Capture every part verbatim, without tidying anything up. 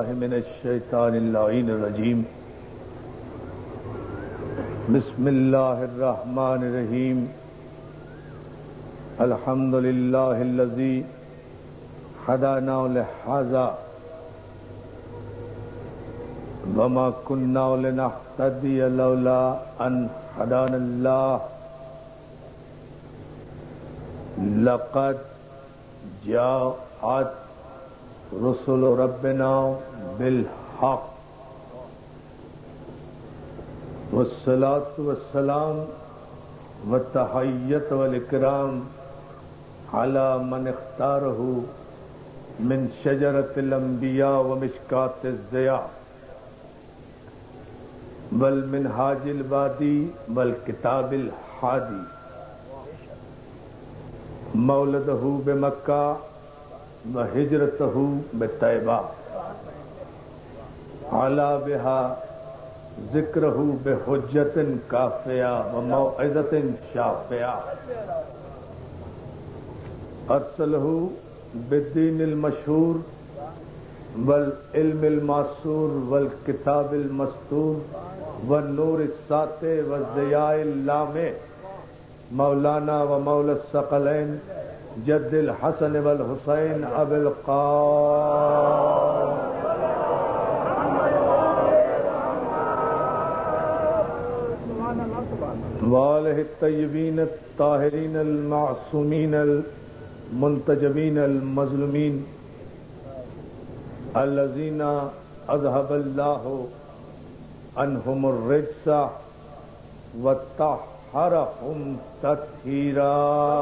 من الشیطان اللعین الرجیم بسم اللہ الرحمن الرحیم الحمد للہ الذی ہدانا لہذا وما كنا لنهتدي لولا ان هدانا اللہ لقد جاءت رسل ربنا بالحق والصلاة والسلام والتحیت والاکرام على من اختاره من شجرة الانبیاء ومشکات الضیاء والمنہاج البادی والکتاب الحادی مولدہ بمکہ وہجرتہ بطیبہ علا بہا ذکرہ بحجت کافیہ وموعظۃ شافیہ ارسلہ بالدین المشہور والعلم المعصور والکتاب المستور والنور الساطع والضیاء اللامع مولانا و مولا الثقلین جد الحسن والحسین ابی القاسم وآلہ الطیبین الطاہرین المعصومین المنتجبین المظلومین الذین اذهب اللہ عنہم الرجس وطہرہم تطہیرا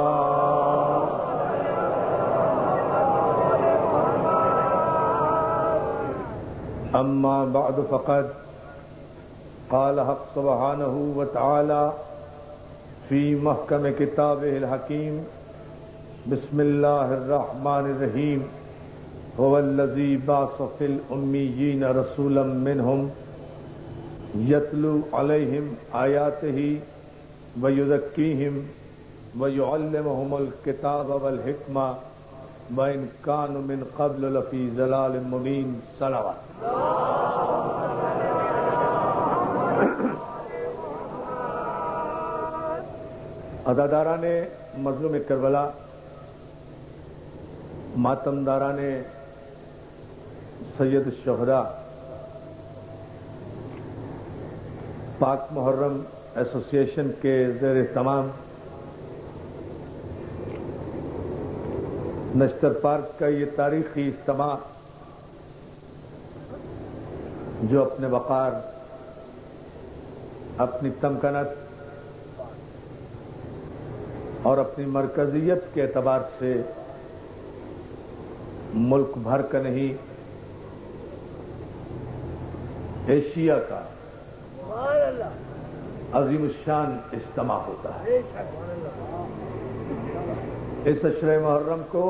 اما بعد فقد قال حق سبحانہ وتعالی فی محکم کتابہ الحکیم بسم اللہ الرحمن الرحیم هو الذی بعث فی الامیین رسولا منہم یتلو علیہم آیاتہ ویزکیہم ویعلمہم الکتاب والحکمہ وإن كانوا من قبل لفی ضلال مبین صلوات عزاداران مظلوم کربلا، ماتمداران سید الشہداء، پاک محرم ایسوسی ایشن کے زیر اہتمام نشتر پارک کا یہ تاریخی اجتماع جو اپنے وقار، اپنی تمکنت اور اپنی مرکزیت کے اعتبار سے ملک بھر کا نہیں، ایشیا کا عظیم الشان اجتماع ہوتا ہے۔ اس عشرہ محرم کو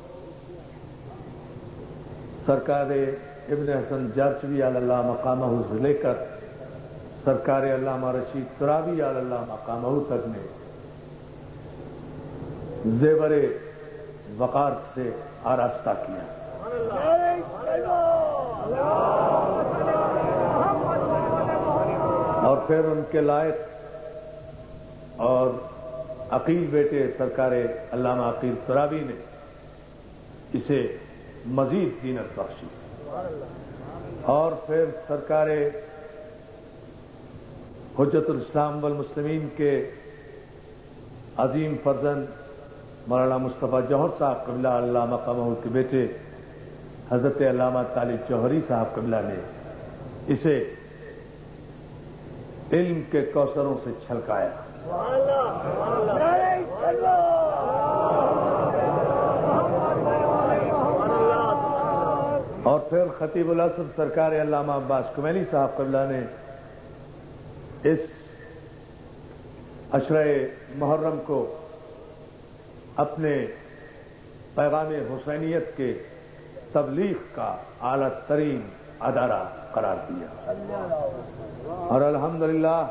سرکار ابن حسن جارچوی علی اللہ مقامہ سے لے کر سرکار علامہ رشید ترابی علی اللہ مقامہ تک نے زیور وقار سے آراستہ کیا۔ اور پھر ان کے لائق اور عقیل بیٹے سرکار علامہ عقیل ترابی نے اسے مزید زینت بخشی، اور پھر سرکار حجت الاسلام والمسلمین کے عظیم فرزند مولانا مصطفیٰ جوہر صاحب قبلہ اللہ مقامہ کے بیٹے حضرت علامہ طالب جوہری صاحب قبلہ نے اسے علم کے کوثروں سے چھلکایا۔ اور پھر خطیب العصر سرکار علامہ عباس کمینی صاحب قبلہ نے اس عشرہ محرم کو اپنے پیغام حسینیت کے تبلیغ کا اعلیٰ ترین ادارہ قرار دیا، اور الحمدللہ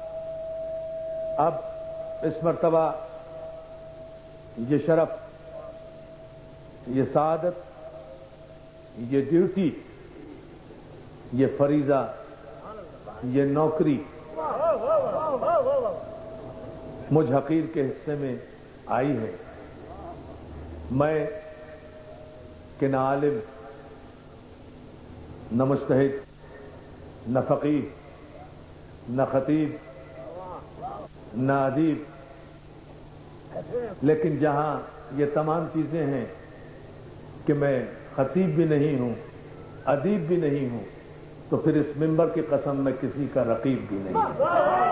اب اس مرتبہ یہ شرف، یہ سعادت، یہ ڈیوٹی یہ فریضہ، یہ نوکری مجھ حقیر کے حصے میں آئی ہے۔ میں کہ نہ عالم، نہ مجتہد، نہ فقیہ، نہ خطیب، نہ ادیب، لیکن جہاں یہ تمام چیزیں ہیں کہ میں خطیب بھی نہیں ہوں، ادیب بھی نہیں ہوں، تو پھر اس منبر کی قسم میں کسی کا رقیب بھی نہیں ہوں۔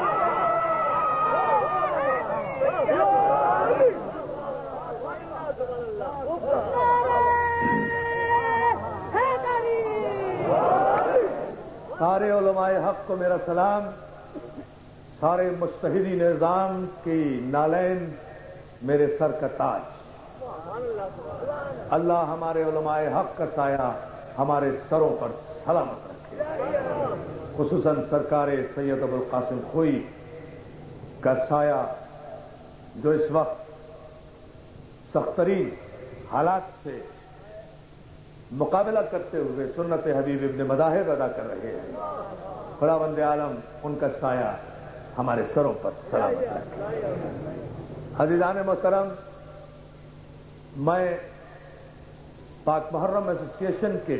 سارے علماء حق کو میرا سلام، سارے مجتہدی نظام کی نالین میرے سر کا تاج۔ اللہ ہمارے علماء حق کا سایہ ہمارے سروں پر سلامت رکھے، خصوصاً سرکار سید ابو القاسم خوئی کا سایہ جو اس وقت سخت ترین حالات سے مقابلہ کرتے ہوئے سنت حبیب ابن مذاہب ادا کر رہے ہیں۔ خداوند عالم ان کا سایہ ہمارے سروں پر سلامت رکھے۔ عزیزان محترم، میں پاک محرم ایسوسی ایشن کے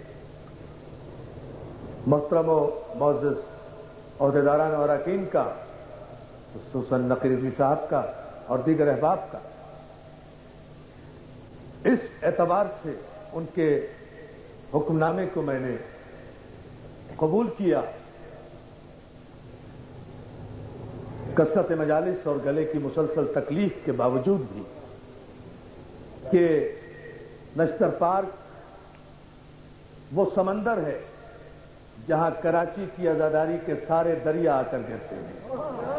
محترم و معزز عہدیداران اور اراکین کا، خصوصاً نقی رضوی صاحب کا اور دیگر احباب کا اس اعتبار سے ان کے حکم نامے کو میں نے قبول کیا، کثرت مجالس اور گلے کی مسلسل تکلیف کے باوجود بھی، کہ نشتر پارک وہ سمندر ہے جہاں کراچی کی آزاداری کے سارے دریا آ کر گرتے ہیں۔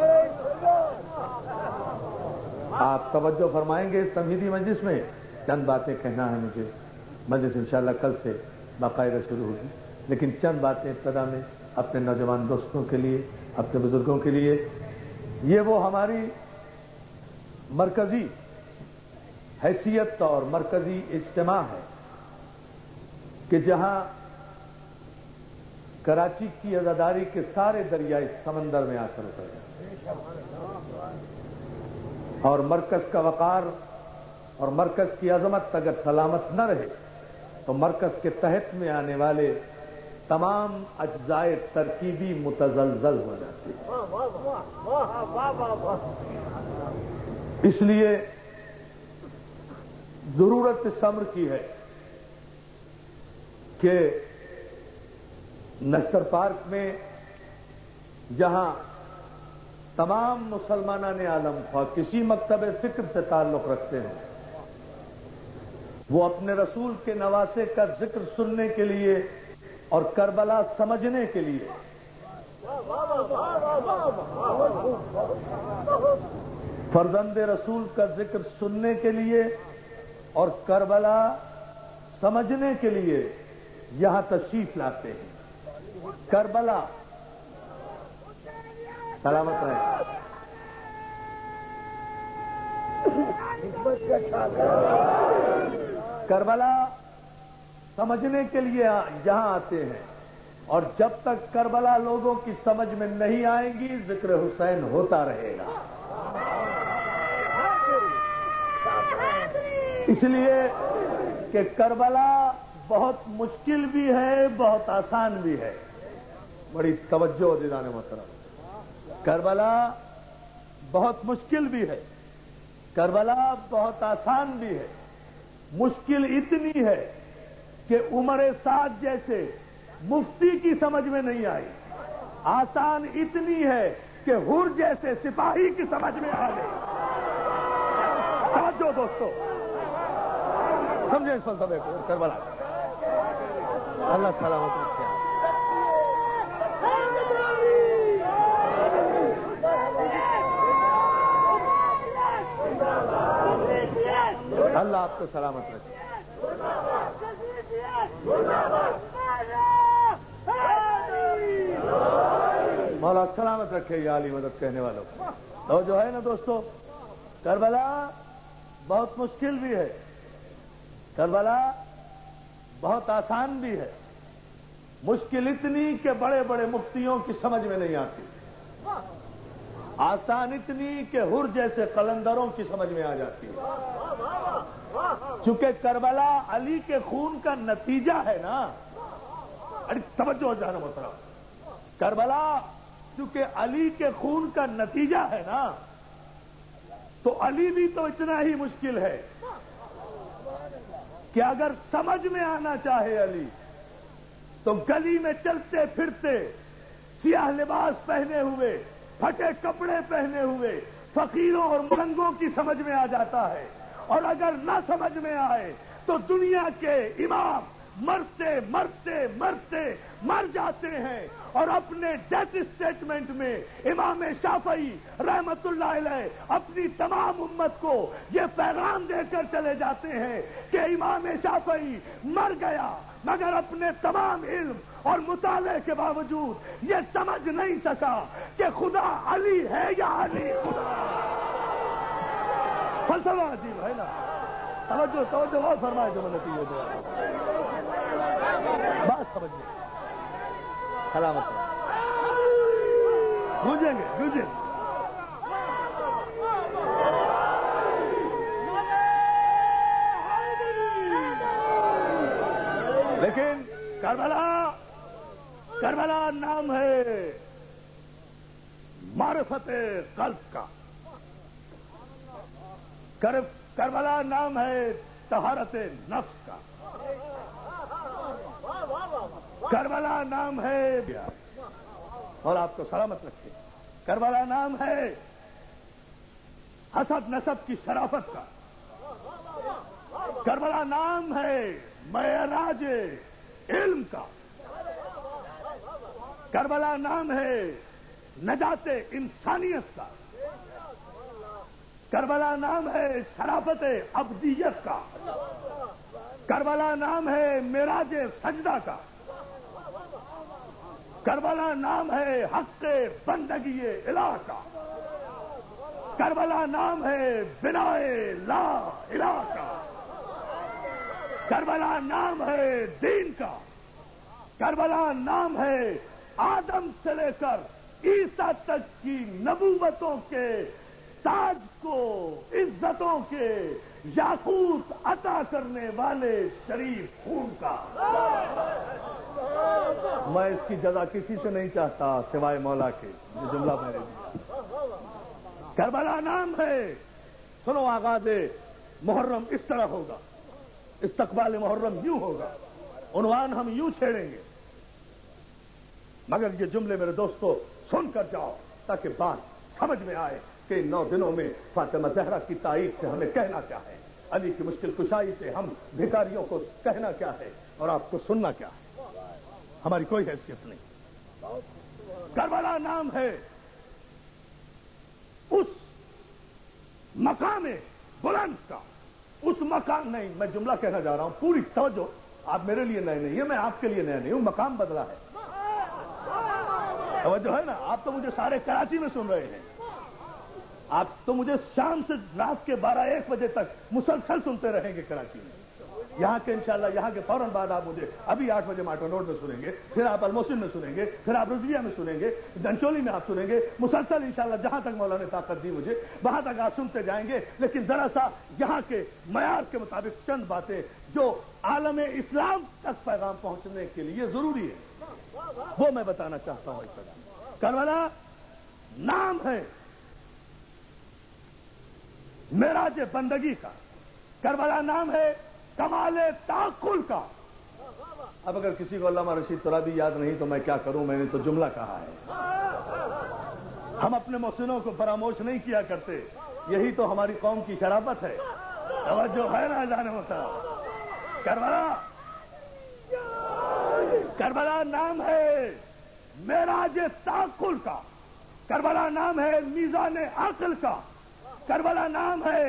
آپ توجہ فرمائیں گے اس تمہیدی مجلس میں، چند باتیں کہنا ہے مجھے۔ مجلس انشاءاللہ کل سے باقاعدہ شروع ہوگی، لیکن چند باتیں ابتدا میں اپنے نوجوان دوستوں کے لیے، اپنے بزرگوں کے لیے۔ یہ وہ ہماری مرکزی حیثیت اور مرکزی اجتماع ہے کہ جہاں کراچی کی عزاداری کے سارے دریا اس سمندر میں آ کر اتر جاتے ہیں، اور مرکز کا وقار اور مرکز کی عظمت اگر سلامت نہ رہے تو مرکز کے تحت میں آنے والے تمام اجزائے ترکیبی متزلزل ہو جاتے ہیں۔ اس لیے ضرورت اس امر کی ہے کہ نشتر پارک میں جہاں تمام مسلمانان عالم خواہ کسی مکتب فکر سے تعلق رکھتے ہیں، وہ اپنے رسول کے نواسے کا ذکر سننے کے لیے اور کربلا سمجھنے کے لیے فرزند رسول کا ذکر سننے کے لیے اور کربلا سمجھنے کے لیے یہاں تشریف لاتے ہیں۔ کربلا سلامت رہے۔ کربلا سمجھنے کے لیے یہاں آتے ہیں، اور جب تک کربلا لوگوں کی سمجھ میں نہیں آئے گی ذکر حسین ہوتا رہے گا۔ اس لیے کہ کربلا بہت مشکل بھی ہے، بہت آسان بھی ہے۔ بڑی توجہ عزیزان محترم، کربلا بہت مشکل بھی ہے، کربلا بہت آسان بھی ہے۔ مشکل اتنی ہے کہ عمر سعد جیسے مفتی کی سمجھ میں نہیں آئی، آسان اتنی ہے کہ حر جیسے سپاہی کی سمجھ میں آ گئی۔ توجہ دوستو، سمجھیں اس فلسفے کو۔ کربلا اللہ سلامت رکھے۔ اللہ آپ کو سلامت رکھے۔ مولا سلامت رکھے یہ عالی مدد کہنے والوں کو۔ تو جو ہے نا دوستو، کربلا بہت مشکل بھی ہے، کربلا بہت آسان بھی ہے۔ مشکل اتنی کہ بڑے بڑے مفتیوں کی سمجھ میں نہیں آتی، آسان اتنی کہ حر جیسے قلندروں کی سمجھ میں آ جاتی ہے۔ چونکہ کربلا علی کے خون کا نتیجہ ہے نا، ارے توجہ جانا محترم، کربلا چونکہ علی کے خون کا نتیجہ ہے نا، تو علی بھی تو اتنا ہی مشکل ہے کہ اگر سمجھ میں آنا چاہے علی تو گلی میں چلتے پھرتے سیاہ لباس پہنے ہوئے، پھٹے کپڑے پہنے ہوئے فقیروں اور ملنگوں کی سمجھ میں آ جاتا ہے، اور اگر نہ سمجھ میں آئے تو دنیا کے امام مرتے مرتے مرتے مر جاتے ہیں، اور اپنے ڈیتھ اسٹیٹمنٹ میں امام شافعی رحمت اللہ علیہ اپنی تمام امت کو یہ پیغام دے کر چلے جاتے ہیں کہ امام شافعی مر گیا مگر اپنے تمام علم اور مطالعے کے باوجود یہ سمجھ نہیں سکا کہ خدا علی ہے یا علی خدا۔ فلسفہ عجیب ہے نا، توجہ توجہ اور فرمائے جو نتیجے دے بات سمجھ لیں، سلامت گونجیں گے گونجیں گے۔ لیکن کربلا کربلا نام ہے معرفت قلب کا، کربلا نام ہے طہارت نفس کا، کربلا نام ہے اور آپ کو سلامت رکھے، کربلا نام ہے حسب نسب کی شرافت کا، کربلا نام ہے معراج علم کا، کربلا نام ہے نجات انسانیت کا، کربلا نام ہے شرافت ابدیت کا، کربلا نام ہے معراج سجدہ کا، کربلا نام ہے حق بندگی الہ کا، کربلا نام ہے بنائے لا الہ کا، کربلا نام ہے دین کا، کربلا نام ہے آدم سے لے کر عیسیٰ تک کی نبوتوں کے تاج کو عزتوں کے یاقوت عطا کرنے والے شریف خون کا۔ میں اس کی جزا کسی سے نہیں چاہتا سوائے مولا کے، یہ جملہ میں نے دیا۔ کربلا نام ہے، سنو آغاز محرم اس طرح ہوگا، استقبال محرم یوں ہوگا، عنوان ہم یوں چھیڑیں گے، مگر یہ جملے میرے دوستو سن کر جاؤ تاکہ بات سمجھ میں آئے کہ ان نو دنوں میں فاطمہ زہرا کی تائید سے ہمیں کہنا کیا ہے، علی کی مشکل کشائی سے ہم بھکاریوں کو کہنا کیا ہے اور آپ کو سننا کیا ہے۔ ہماری کوئی حیثیت نہیں۔ کربلا نام ہے اس مقام بلند کا، اس مقام نہیں، میں جملہ کہنا جا رہا ہوں، پوری توجہ، آپ میرے لیے نئے نہیں ہے، میں آپ کے لیے نیا نہیں ہوں، مقام بدلا ہے، توجہ ہے نا۔ آپ تو مجھے سارے کراچی میں سن رہے ہیں، آپ تو مجھے شام سے رات کے بارہ ایک بجے تک مسلسل سنتے رہیں گے کراچی میں، یہاں کے انشاءاللہ یہاں کے فوراً بعد آپ مجھے ابھی آٹھ بجے ماٹو روڈ میں سنیں گے، پھر آپ الموسن میں سنیں گے، پھر آپ رضویہ میں سنیں گے، دنچولی میں آپ سنیں گے، مسلسل انشاءاللہ جہاں تک مولا نے طاقت دی مجھے وہاں تک آپ سنتے جائیں گے۔ لیکن ذرا سا یہاں کے معیار کے مطابق چند باتیں جو عالم اسلام تک پیغام پہنچنے کے لیے ضروری ہے وہ میں بتانا چاہتا ہوں۔ کربلا نام ہے معراج بندگی کا، کربلا نام ہے کمال تعقل کا۔ اب اگر کسی کو علامہ رشید ترابی یاد نہیں تو میں کیا کروں، میں نے تو جملہ کہا ہے۔ ہم اپنے محسنوں کو فراموش نہیں کیا کرتے، یہی تو ہماری قوم کی شرافت ہے، توجہ ہے نا جانے ہوتا۔ کربلا کربلا نام ہے معراج تعقل کا، کربلا نام ہے میزان عقل کا، کربلا نام ہے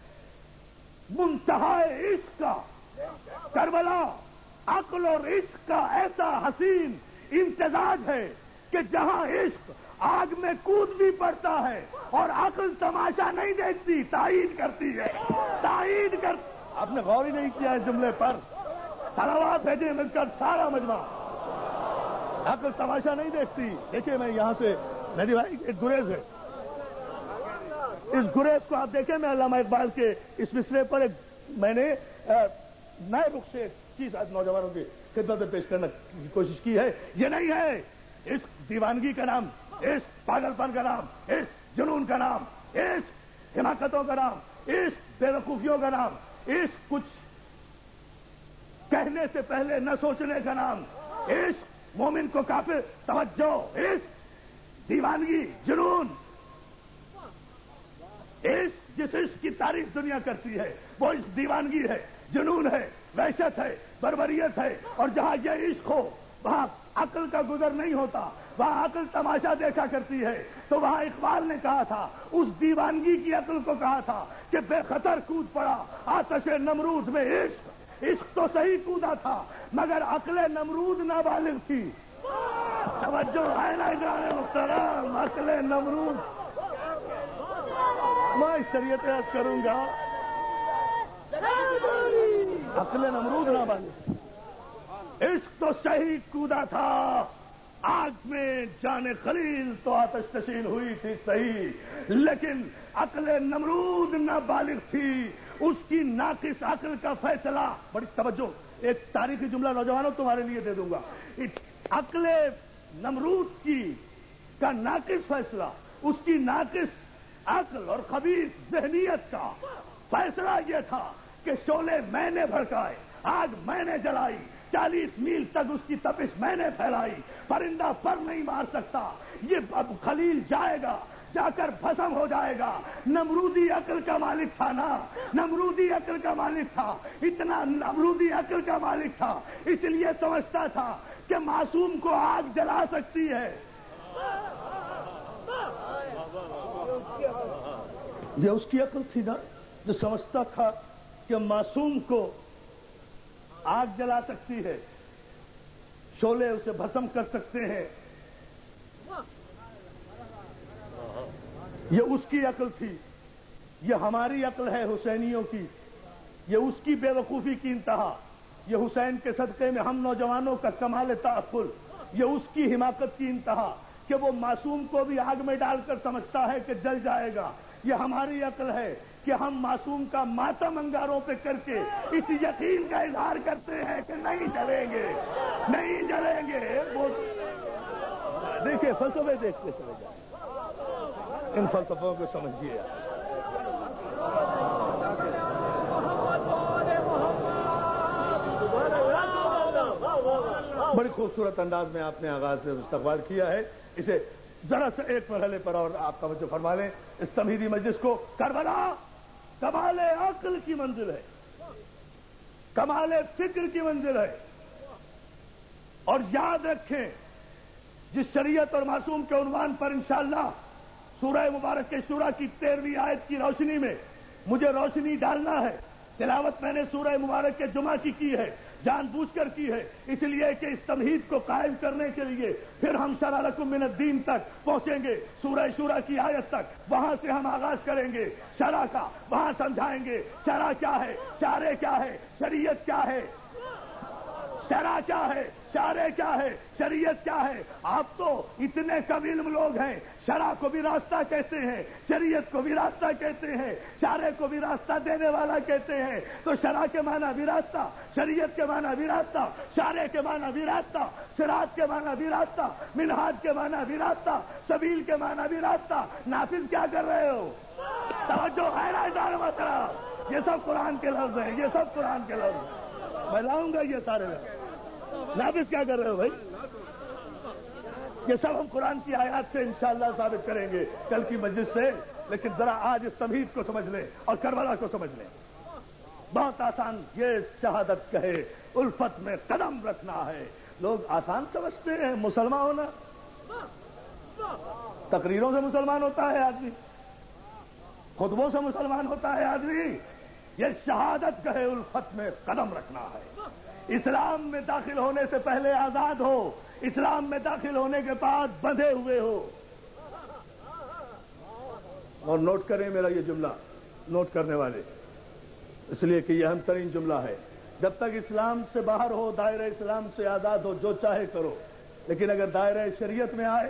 منتہائے عشق کا، کربلا عقل اور عشق کا ایسا حسین امتزاج ہے کہ جہاں عشق آگ میں کود بھی پڑتا ہے اور عقل تماشا نہیں دیکھتی، تائید کرتی ہے، تائید کر۔ آپ نے غور ہی نہیں کیا اس جملے پر، صلوات بھیجیں مل کر سارا مجمع۔ عقل تماشا نہیں دیکھتی. دیکھیے میں یہاں سے مہدی بھائی ایک گریز ہے, اس گریز کو آپ دیکھیں. میں علامہ اقبال کے اس مصرے پر ایک میں نے نئے رخ سے چیز آج نوجوانوں کی خدمت میں پیش کرنے کی کوشش کی ہے. یہ نہیں ہے اس دیوانگی کا نام, اس پاگل پن کا نام, اس جنون کا نام, اس حماقتوں کا نام, اس بے وقوفیوں کا نام, اس کچھ کہنے سے پہلے نہ سوچنے کا نام, اس مومن کو کافر توجہ, اس دیوانگی, جنون, اس جس عشق کی تعریف دنیا کرتی ہے وہ اس دیوانگی ہے, جنون ہے, وحشت ہے, بربریت ہے. اور جہاں یہ عشق ہو وہاں عقل کا گزر نہیں ہوتا, وہاں عقل تماشا دیکھا کرتی ہے. تو وہاں اقبال نے کہا تھا, اس دیوانگی کی عقل کو کہا تھا کہ بے خطر کود پڑا آتش نمرود میں عشق. عشق تو صحیح کودا تھا مگر عقل نمرود نابالغ تھی. توجہ ہے نا جانے محترم, عقل نمرود. میں شریعت عرض کروں گا, عقل نمرود نابالغ. عشق تو صحیح کودا تھا آگ میں جان خلیل تو آتش نشین ہوئی تھی صحیح, لیکن عقل نمرود نابالغ تھی. اس کی ناقص عقل کا فیصلہ, بڑی توجہ, ایک تاریخی جملہ نوجوانوں تمہارے لیے دے دوں گا. عقل نمرود کی کا ناقص فیصلہ, اس کی ناقص عقل اور خبیث ذہنیت کا فیصلہ یہ تھا کہ شعلے میں نے بھڑکائے, آگ میں نے جلائی, چالیس میل تک اس کی تپش میں نے پھیلائی, پرندہ پر نہیں مار سکتا, یہ اب خلیل جائے گا, جا کر بھسم ہو جائے گا. نمرودی عقل کا مالک تھا نا, نمرودی عقل کا مالک تھا, اتنا نمرودی عقل کا مالک تھا, اس لیے سمجھتا تھا کہ معصوم کو آگ جلا سکتی ہے. یہ اس کی عقل تھی نا جو سمجھتا تھا کہ معصوم کو آگ جلا سکتی ہے, شعلے اسے بھسم کر سکتے ہیں. یہ اس کی عقل تھی, یہ ہماری عقل ہے حسینیوں کی, یہ اس کی بے وقوفی کی انتہا, یہ حسین کے صدقے میں ہم نوجوانوں کا کمال تعقل, یہ اس کی حماقت کی انتہا کہ وہ معصوم کو بھی آگ میں ڈال کر سمجھتا ہے کہ جل جائے گا. یہ ہماری عقل ہے کہ ہم معصوم کا ماتم انگاروں پہ کر کے اس یقین کا اظہار کرتے ہیں کہ نہیں جلیں گے, نہیں جلیں گے. وہ دیکھیے فلسفے دیکھتے چلے جائیں, ان فلسفوں کو سمجھیے. بڑی خوبصورت انداز میں آپ نے آغاز سے استقبال کیا ہے. اسے ذرا سے ایک مرحلے پر اور آپ توجہ فرما لیں. اس تمہیدی مجلس کو کربلا کمال عقل کی منزل ہے, کمال فکر کی منزل ہے. اور یاد رکھیں جس شریعت اور معصوم کے عنوان پر انشاءاللہ سورہ مبارک کے شورا کی تیرہویں آیت کی روشنی میں مجھے روشنی ڈالنا ہے. تلاوت میں نے سورہ مبارک کے جمعہ کی کی ہے, جان بوجھ کر کی ہے, اس لیے کہ اس تمہید کو قائم کرنے کے لیے پھر ہم شرع لکم من الدین تک پہنچیں گے, سورہ شورا کی آیت تک. وہاں سے ہم آغاز کریں گے شرع کا, وہاں سمجھائیں گے شرع کیا ہے, شارع کیا ہے, شریعت کیا ہے, شرع کیا ہے, شارع کیا ہے, شریعت کیا ہے. آپ تو اتنے کم علم لوگ ہیں, شرع کو بھی راستہ کہتے ہیں, شریعت کو بھی راستہ کہتے ہیں, شارع کو بھی راستہ دینے والا کہتے ہیں. تو شرع کے معنی بھی راستہ, شریعت کے معنی بھی راستہ, شارع کے معنی بھی راستہ, صراط کے معنی بھی راستہ, منہاج کے معنی بھی راستہ, سبیل کے معنی بھی راستہ. نافذ کیا کر رہے ہو؟ توجہ ہے نا ادارے محترم, یہ سب قرآن کے لفظ ہیں, یہ سب قرآن کے لفظ ہیں. میں لاؤں گا یہ سارے لفظ. نافذ کیا کر رہے ہو بھائی؟ یہ سب ہم قرآن کی آیات سے انشاءاللہ ثابت کریں گے کل کی مجلس سے. لیکن ذرا آج اس تمہید کو سمجھ لیں اور کربلا کو سمجھ لیں. بہت آسان یہ شہادت کہے الفت میں قدم رکھنا ہے. لوگ آسان سمجھتے ہیں مسلمان ہونا, تقریروں سے مسلمان ہوتا ہے آدمی, خطبوں سے مسلمان ہوتا ہے آدمی. یہ شہادت کہے الفت میں قدم رکھنا ہے. اسلام میں داخل ہونے سے پہلے آزاد ہو, اسلام میں داخل ہونے کے بعد بندھے ہوئے ہو. اور نوٹ کریں میرا یہ جملہ, نوٹ کرنے والے, اس لیے کہ یہ اہم ترین جملہ ہے. جب تک اسلام سے باہر ہو, دائرہ اسلام سے آزاد ہو, جو چاہے کرو, لیکن اگر دائرہ شریعت میں آئے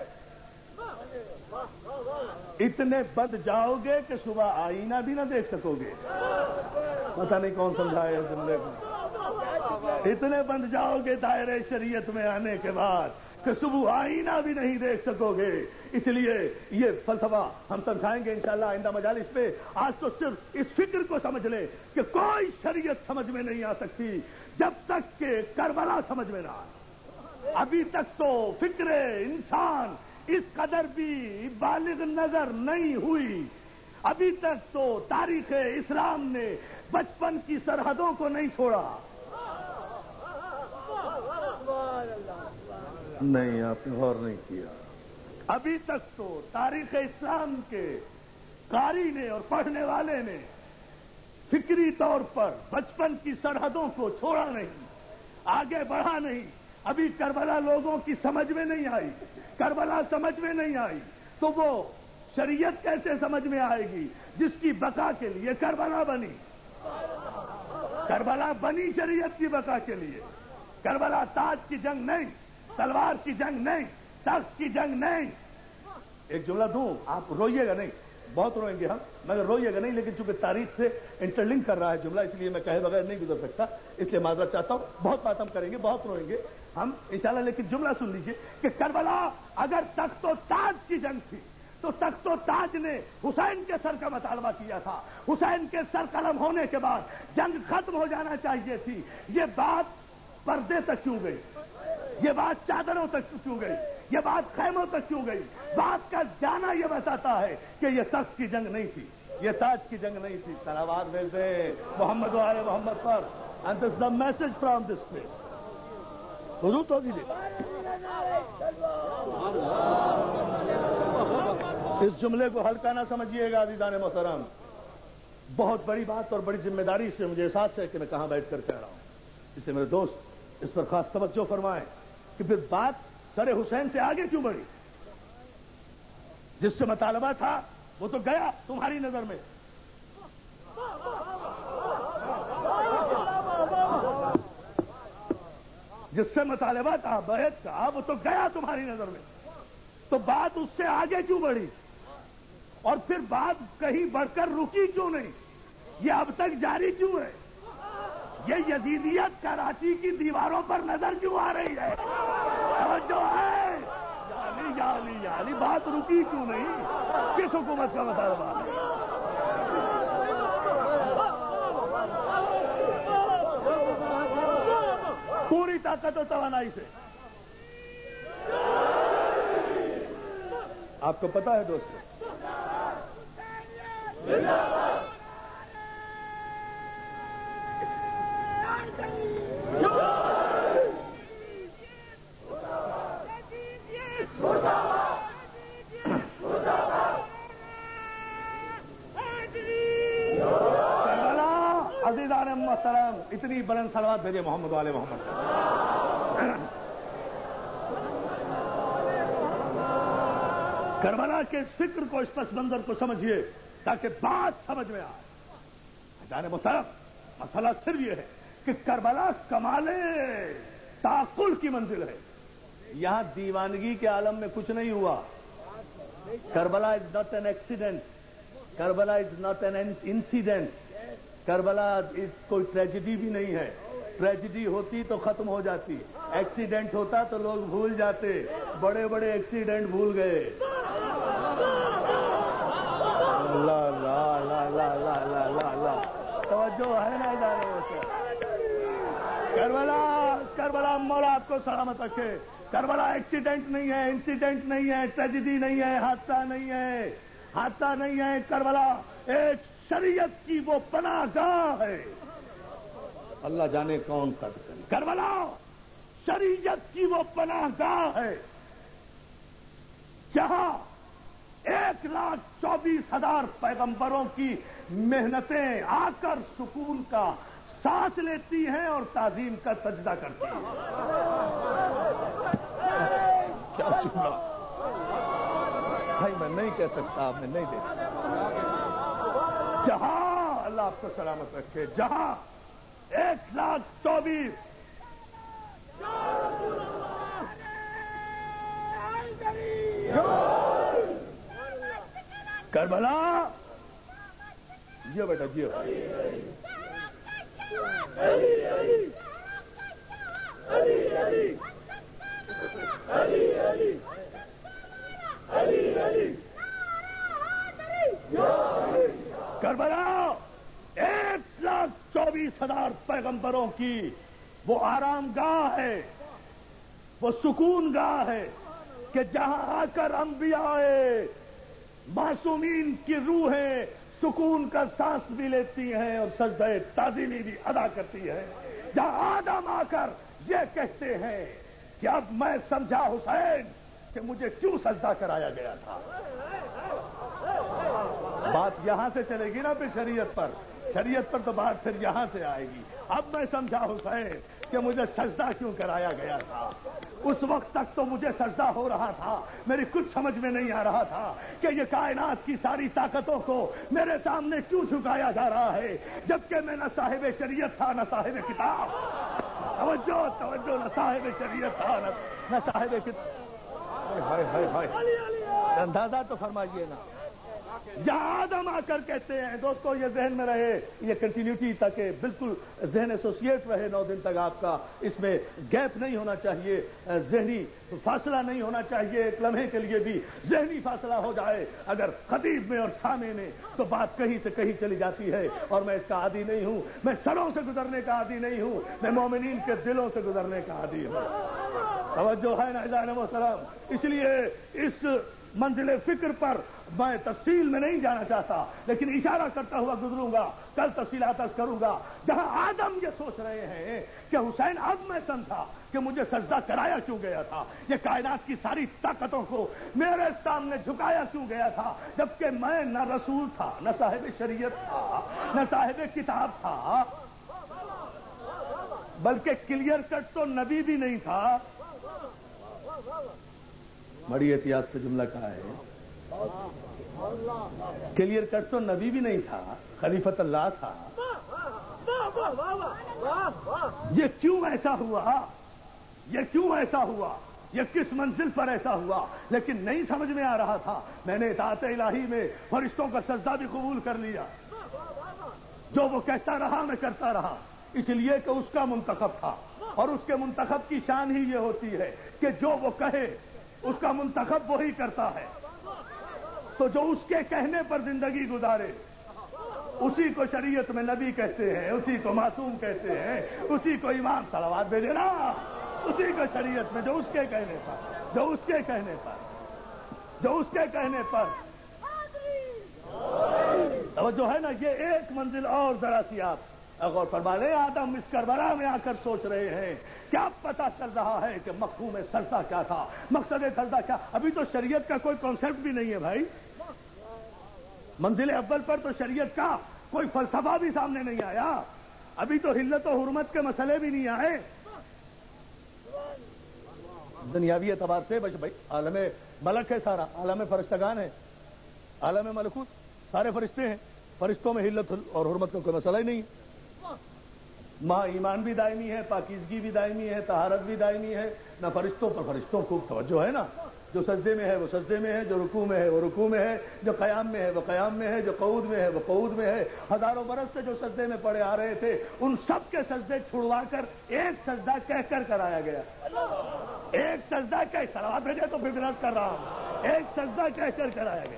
اتنے بد جاؤ گے کہ صبح آئینہ بھی نہ دیکھ سکو گے. پتہ نہیں کون سمجھائے اس جملے کو. اتنے بند جاؤ گے دائرہ شریعت میں آنے کے بعد کہ صبح آئینہ بھی نہیں دیکھ سکو گے. اس لیے یہ فلسفہ ہم سمجھائیں گے انشاءاللہ آئندہ مجالس پہ. آج تو صرف اس فکر کو سمجھ لے کہ کوئی شریعت سمجھ میں نہیں آ سکتی جب تک کہ کربلا سمجھ میں نہ آئے. ابھی تک تو فکر انسان اس قدر بھی بالغ نظر نہیں ہوئی. ابھی تک تو تاریخ اسلام نے بچپن کی سرحدوں کو نہیں چھوڑا. نہیں، آپ نے غور نہیں کیا. ابھی تک تو تاریخ اسلام کے قاری نے اور پڑھنے والے نے فکری طور پر بچپن کی سرحدوں کو چھوڑا نہیں، آگے بڑھا نہیں. ابھی کربلا لوگوں کی سمجھ میں نہیں آئی. کربلا سمجھ میں نہیں آئی تو وہ شریعت کیسے سمجھ میں آئے گی جس کی بقا کے لیے کربلا بنی. کربلا بنی شریعت کی بقا کے لیے. کربلا تاج کی جنگ نہیں، تلوار کی جنگ نہیں، تخت کی جنگ نہیں. ایک جملہ دوں، آپ روئیے گا نہیں، بہت روئیں گے ہم، مگر روئیے گا نہیں. لیکن چونکہ تاریخ سے انٹرلنک کر رہا ہے جملہ، اس لیے میں کہے بغیر نہیں گزر سکتا، اس لیے معذرت چاہتا ہوں. بہت بات ہم کریں گے، بہت روئیں گے ہم انشاءاللہ. لیکن جملہ سن لیجئے کہ کربلا اگر تخت و تاج کی جنگ تھی تو تخت و تاج نے حسین کے سر کا مطالبہ کیا تھا. حسین کے سر قلم ہونے کے بعد جنگ ختم ہو جانا چاہیے تھی. یہ بات پردے تک کیوں گئی؟ یہ بات چادروں تک کیوں گئی؟ یہ بات خیموں تک کیوں گئی؟ بات کا جانا یہ بتاتا ہے کہ یہ تخت کی جنگ نہیں تھی، یہ تاج کی جنگ نہیں تھی. صلوات بھیجتے محمد و آل محمد پر. And this the message from this place. حضور تو دیجیے. اس جملے کو ہلکا نہ سمجھیے گا عزیزان محترم. بہت بڑی بات اور بڑی ذمہ داری سے مجھے احساس ہے کہ میں کہاں بیٹھ کر کہہ رہا ہوں. اس لیے میرے دوست اس پر خاص توجہ فرمائیں کہ پھر بات سر حسین سے آگے کیوں بڑھی؟ جس سے مطالبہ تھا وہ تو گیا تمہاری نظر میں. جس سے مطالبہ تھا بیعت کا وہ تو گیا تمہاری نظر میں. تو بات اس سے آگے کیوں بڑھی؟ اور پھر بات کہیں بڑھ کر رکی کیوں نہیں؟ یہ اب تک جاری کیوں ہے؟ یہ یزیدیت کراچی کی دیواروں پر نظر کیوں آ رہی ہے؟ جو ہے یعنی یعنی یعنی بات رکی کیوں نہیں؟ کس حکومت کا مطالبہ ہے؟ پوری طاقت و توانائی سے. آپ کو پتا ہے دوستو، عزیزان محترم اتنی بلند صلوات بھیجے محمد والے محمد. کربلا کے اس فکر کو، اس پس منظر کو سمجھیے تاکہ بات سمجھ میں آئے. عزیزان محترم مسئلہ صرف یہ ہے کہ کربلا کمال تعقل کی منزل ہے. یہاں دیوانگی کے عالم میں کچھ نہیں ہوا. Karbala is not an accident, Karbala is not an incident. Karbala کوئی ٹریجڈی بھی نہیں ہے. ٹریجڈی ہوتی تو ختم ہو جاتی، ایکسیڈنٹ ہوتا تو لوگ بھول جاتے. بڑے بڑے ایکسیڈنٹ بھول گئے. لا لا لا لا لا لا لا لا توجہ ہے نا ادارے سے. کربلا کربلا مولا آپ کو سلامت رکھے. کربلا ایکسیڈنٹ نہیں ہے، انسیڈنٹ نہیں ہے، ٹریجڈی نہیں ہے، حادثہ نہیں ہے، حادثہ نہیں ہے. کربلا ایک شریعت کی وہ پناہ گاہ ہے. اللہ جانے کون قد کرے. کربلا شریعت کی وہ پناہ گاہ ہے جہاں ایک لاکھ چوبیس ہزار پیغمبروں کی محنتیں آ کر سکون کا سانس لیتی ہیں اور تعظیم کا سجدہ کرتی ہیں. کیا چکا بھائی میں نہیں کہہ سکتا، میں نہیں دے سکتا. جہاں اللہ آپ کو سلامت رکھے، جہاں ایک لاکھ چوبیس کربلا جیو بیٹا جیو. کربلا ایک لاکھ چوبیس ہزار پیغمبروں کی وہ آرام گاہ ہے، وہ سکون گاہ ہے کہ جہاں آ کر انبیاء معصومین کی روحیں سکون کا سانس بھی لیتی ہیں اور سجدہ تعظیمی بھی ادا کرتی ہیں، جہاں آدم آ کر یہ کہتے ہیں کہ اب میں سمجھا حسین کہ مجھے کیوں سجدہ کرایا گیا تھا. بات یہاں سے چلے گی نا پھر شریعت پر، شریعت پر تو بات پھر یہاں سے آئے گی. اب میں سمجھا حسین کہ مجھے سجدہ کیوں کرایا گیا تھا. اس وقت تک تو مجھے سجدہ ہو رہا تھا، میری کچھ سمجھ میں نہیں آ رہا تھا کہ یہ کائنات کی ساری طاقتوں کو میرے سامنے کیوں جھکایا جا رہا ہے، جبکہ میں نہ صاحب شریعت تھا نہ صاحب کتاب. توجہ توجہ نہ صاحب شریعت تھا نہ صاحب کتاب. ہائے ہائے ہائے، اندازہ تو فرمائیے نا. جہاں آدم آ کر کہتے ہیں، دوستو یہ ذہن میں رہے، یہ کنٹینیوٹی تک بالکل ذہن ایسوسیٹ رہے نو دن تک آپ کا، اس میں گیپ نہیں ہونا چاہیے، ذہنی فاصلہ نہیں ہونا چاہیے، ایک لمحے کے لیے بھی ذہنی فاصلہ ہو جائے اگر خطیب میں اور سامع میں تو بات کہیں سے کہیں چلی جاتی ہے. اور میں اس کا عادی نہیں ہوں، میں سروں سے گزرنے کا عادی نہیں ہوں، میں مومنین کے دلوں سے گزرنے کا عادی ہوں. توجہ ہے نا عزیزان محترم. اس لیے اس منزل فکر پر میں تفصیل میں نہیں جانا چاہتا، لیکن اشارہ کرتا ہوا گزروں گا، کل تفصیلات عرض کروں گا. جہاں آدم یہ سوچ رہے ہیں کہ حسین اب میں سمجھا کہ مجھے سجدہ کرایا کیوں گیا تھا، یہ کائنات کی ساری طاقتوں کو میرے سامنے جھکایا کیوں گیا تھا، جبکہ میں نہ رسول تھا نہ صاحب شریعت تھا نہ صاحب کتاب تھا، بلکہ کلیئر کٹ تو نبی بھی نہیں تھا. بڑی احتیاط سے جملہ کہا ہے، کلیئر کٹ تو نبی بھی نہیں تھا، خلیفۃ اللہ تھا. یہ کیوں ایسا ہوا، یہ کیوں ایسا ہوا، یہ کس منزل پر ایسا ہوا، لیکن نہیں سمجھ میں آ رہا تھا. میں نے اطاعت الہی میں فرشتوں کا سجدہ بھی قبول کر لیا، جو وہ کہتا رہا میں کرتا رہا، اس لیے کہ اس کا منتخب تھا، اور اس کے منتخب کی شان ہی یہ ہوتی ہے کہ جو وہ کہے اس کا منتخب وہی کرتا ہے. تو جو اس کے کہنے پر زندگی گزارے اسی کو شریعت میں نبی کہتے ہیں، اسی کو معصوم کہتے ہیں، اسی کو امام صلوات بھیجے نا، اسی کو شریعت میں جو اس کے کہنے پر جو اس کے کہنے پر جو اس کے کہنے پر جو ہے نا. یہ ایک منزل اور ذرا سی آپ غور فرما لیں. آدم اس کربلا میں آ کر سوچ رہے ہیں، کیا پتا چل رہا ہے کہ مفہوم سجدہ کیا تھا، مقصد سجدہ کیا. ابھی تو شریعت کا کوئی کانسیپٹ بھی نہیں ہے بھائی. منزل اول پر تو شریعت کا کوئی فلسفہ بھی سامنے نہیں آیا. ابھی تو حلت و حرمت کے مسئلے بھی نہیں آئے. دنیاوی اعتبار سے بس بھائی عالم ملک ہے، سارا عالم فرشتگان ہے، عالم ملکوت سارے فرشتے ہیں. فرشتوں میں حلت اور حرمت کا کوئی مسئلہ ہی نہیں. ماں ایمان بھی دائمی ہے، پاکیزگی بھی دائمی ہے، طہارت بھی دائمی ہے. نہ فرشتوں پر فرشتوں کو توجہ ہے نا. جو سجدے میں ہے وہ سجدے میں ہے، جو رکوع میں ہے وہ رکوع میں ہے، جو قیام میں ہے وہ قیام میں ہے، جو قعود میں ہے وہ قعود میں ہے. ہزاروں برس سے جو سجدے میں پڑے آ رہے تھے ان سب کے سجدے چھڑوا کر ایک سجدہ کہہ کر کرایا گیا. ایک سجدہ کہہ صلوات بھیجے تو فکرت کر رہا ہوں، ایک سجدہ کہہ کر کرایا گیا.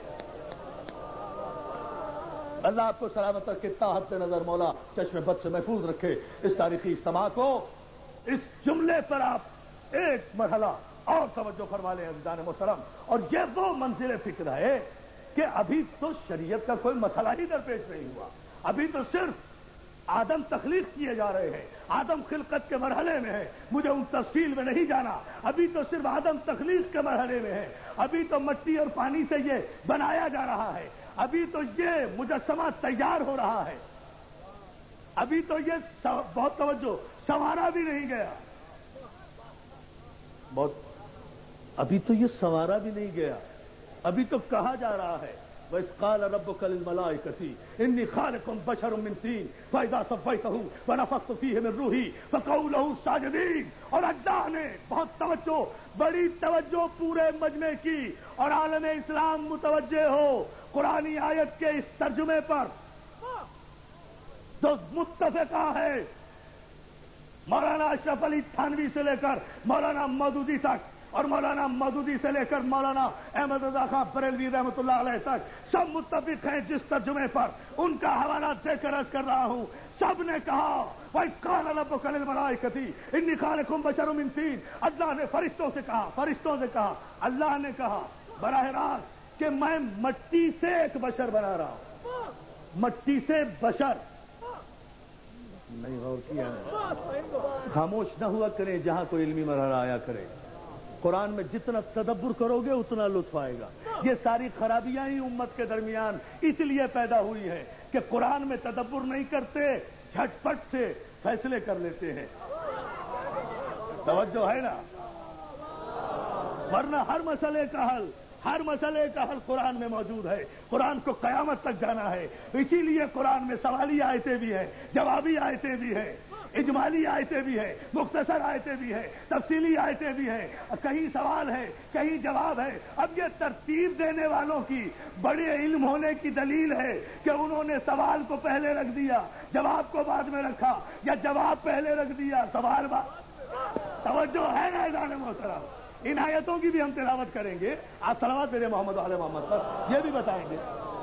اللہ آپ کو سلامت رکھے، طاعت سے نظر مولا چشم بد سے محفوظ رکھے. اس تاریخی اجتماع کو اس جملے پر آپ ایک مرحلہ اور توجہ فرما لیں عزیزان محترم. اور یہ وہ منزل فکر ہے کہ ابھی تو شریعت کا کوئی مسئلہ ہی درپیش نہیں ہوا. ابھی تو صرف آدم تخلیق کیے جا رہے ہیں، آدم خلقت کے مرحلے میں ہے. مجھے ان تفصیل میں نہیں جانا. ابھی تو صرف آدم تخلیق کے مرحلے میں ہے. ابھی تو مٹی اور پانی سے یہ بنایا جا رہا ہے. ابھی تو یہ مجسمہ تیار ہو رہا ہے. ابھی تو یہ بہت توجہ سنوارا بھی نہیں گیا. بہت ابھی تو یہ سنوارا بھی نہیں گیا. ابھی تو کہا جا رہا ہے وَإِذْ قَالَ رَبُّكَ لِلْمَلَائِكَةِ إِنِّي خَالِقٌ بَشَرٌ مِّن طِينٍ فَإِذَا سَوَّيْتُهُ وَنَفَخْتُ فِيهِ مِن رُّوحِي فَقَعُوا لَهُ سَاجِدِينَ. اور اللہ نے بہت توجہ، بڑی توجہ پورے مجمع کی اور عالم اسلام متوجہ ہو قرآنی آیت کے اس ترجمے پر جو متفقہ ہے مولانا اشرف علی تھانوی سے لے کر مولانا مودودی تک اور مولانا مودودی سے لے کر مولانا احمد رضا خان بریلوی رحمۃ اللہ علیہ تک سب متفق ہیں جس ترجمے پر. ان کا حوالہ دے کر عرض کر رہا ہوں. سب نے کہا وَإِذْ قَالَ رَبُّكَ لِلْمَلَائِكَةِ إِنِّي خَالِقٌ بَشَرٌ مِّن طِينٍ. اللہ نے فرشتوں سے کہا، فرشتوں سے کہا، اللہ نے کہا براہ راست کہ میں مٹی سے ایک بشر بنا رہا ہوں. مٹی سے بشر نہیں غور کیا ہے. خاموش نہ ہوا کریں جہاں کوئی علمی مرحلہ آیا کرے. قرآن میں جتنا تدبر کرو گے اتنا لطف آئے گا. یہ ساری خرابیاں ہی امت کے درمیان اس لیے پیدا ہوئی ہیں کہ قرآن میں تدبر نہیں کرتے، جھٹ پٹ سے فیصلے کر لیتے ہیں. توجہ ہے نا؟ ورنہ ہر مسئلے کا حل ہر مسئلے کا حل قرآن میں موجود ہے. قرآن کو قیامت تک جانا ہے. اسی لیے قرآن میں سوالی آیتیں بھی ہیں، جوابی آیتیں بھی ہیں، اجمالی آیتیں بھی ہیں، مختصر آیتیں بھی ہیں، تفصیلی آیتیں بھی ہیں. کہیں سوال ہے، کہیں جواب ہے. اب یہ ترتیب دینے والوں کی بڑے علم ہونے کی دلیل ہے کہ انہوں نے سوال کو پہلے رکھ دیا، جواب کو بعد میں رکھا، یا جواب پہلے رکھ دیا، سوال بعد. توجہ ہے نا اذان محترم؟ ان آیتوں کی بھی ہم تلاوت کریں گے. آپ صلوات میرے محمد علیہ محمد پر یہ بھی بتائیں گے.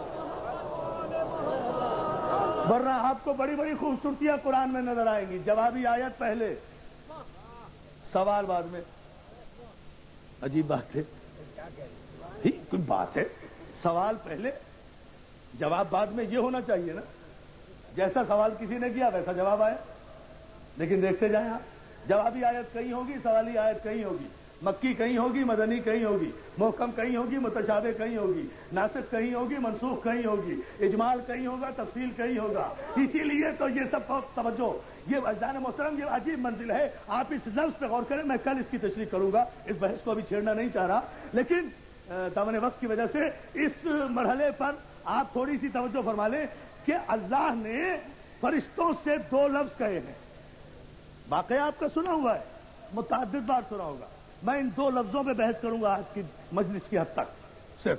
ورنہ آپ کو بڑی بڑی خوبصورتیاں قرآن میں نظر آئیں گی. جوابی آیت پہلے، سوال بعد میں. عجیب بات ہے، کوئی بات ہے؟ سوال پہلے جواب بعد میں، یہ ہونا چاہیے نا. جیسا سوال کسی نے کیا ویسا جواب آیا. لیکن دیکھتے جائیں آپ، جوابی آیت کہیں ہوگی، سوالی آیت کہیں ہوگی، مکی کہیں ہوگی، مدنی کہیں ہوگی، محکم کہیں ہوگی، متشابہ کہیں ہوگی، ناسخ کہیں ہوگی، منسوخ کہیں ہوگی، اجمال کہیں ہوگا، تفصیل کہیں ہوگا. اسی لیے تو یہ سب توجہ، یہ اذان محترم یہ عجیب منزل ہے. آپ اس لفظ پہ غور کریں. میں کل اس کی تشریح کروں گا، اس بحث کو ابھی چھیڑنا نہیں چاہ رہا، لیکن دامن وقت کی وجہ سے اس مرحلے پر آپ تھوڑی سی توجہ فرما لیں کہ اللہ نے فرشتوں سے دو لفظ کہے ہیں. واقعہ آپ کا سنا ہوا ہے، متعدد بار سنا ہوگا. میں ان دو لفظوں پہ بحث کروں گا آج کی مجلس کی حد تک. صرف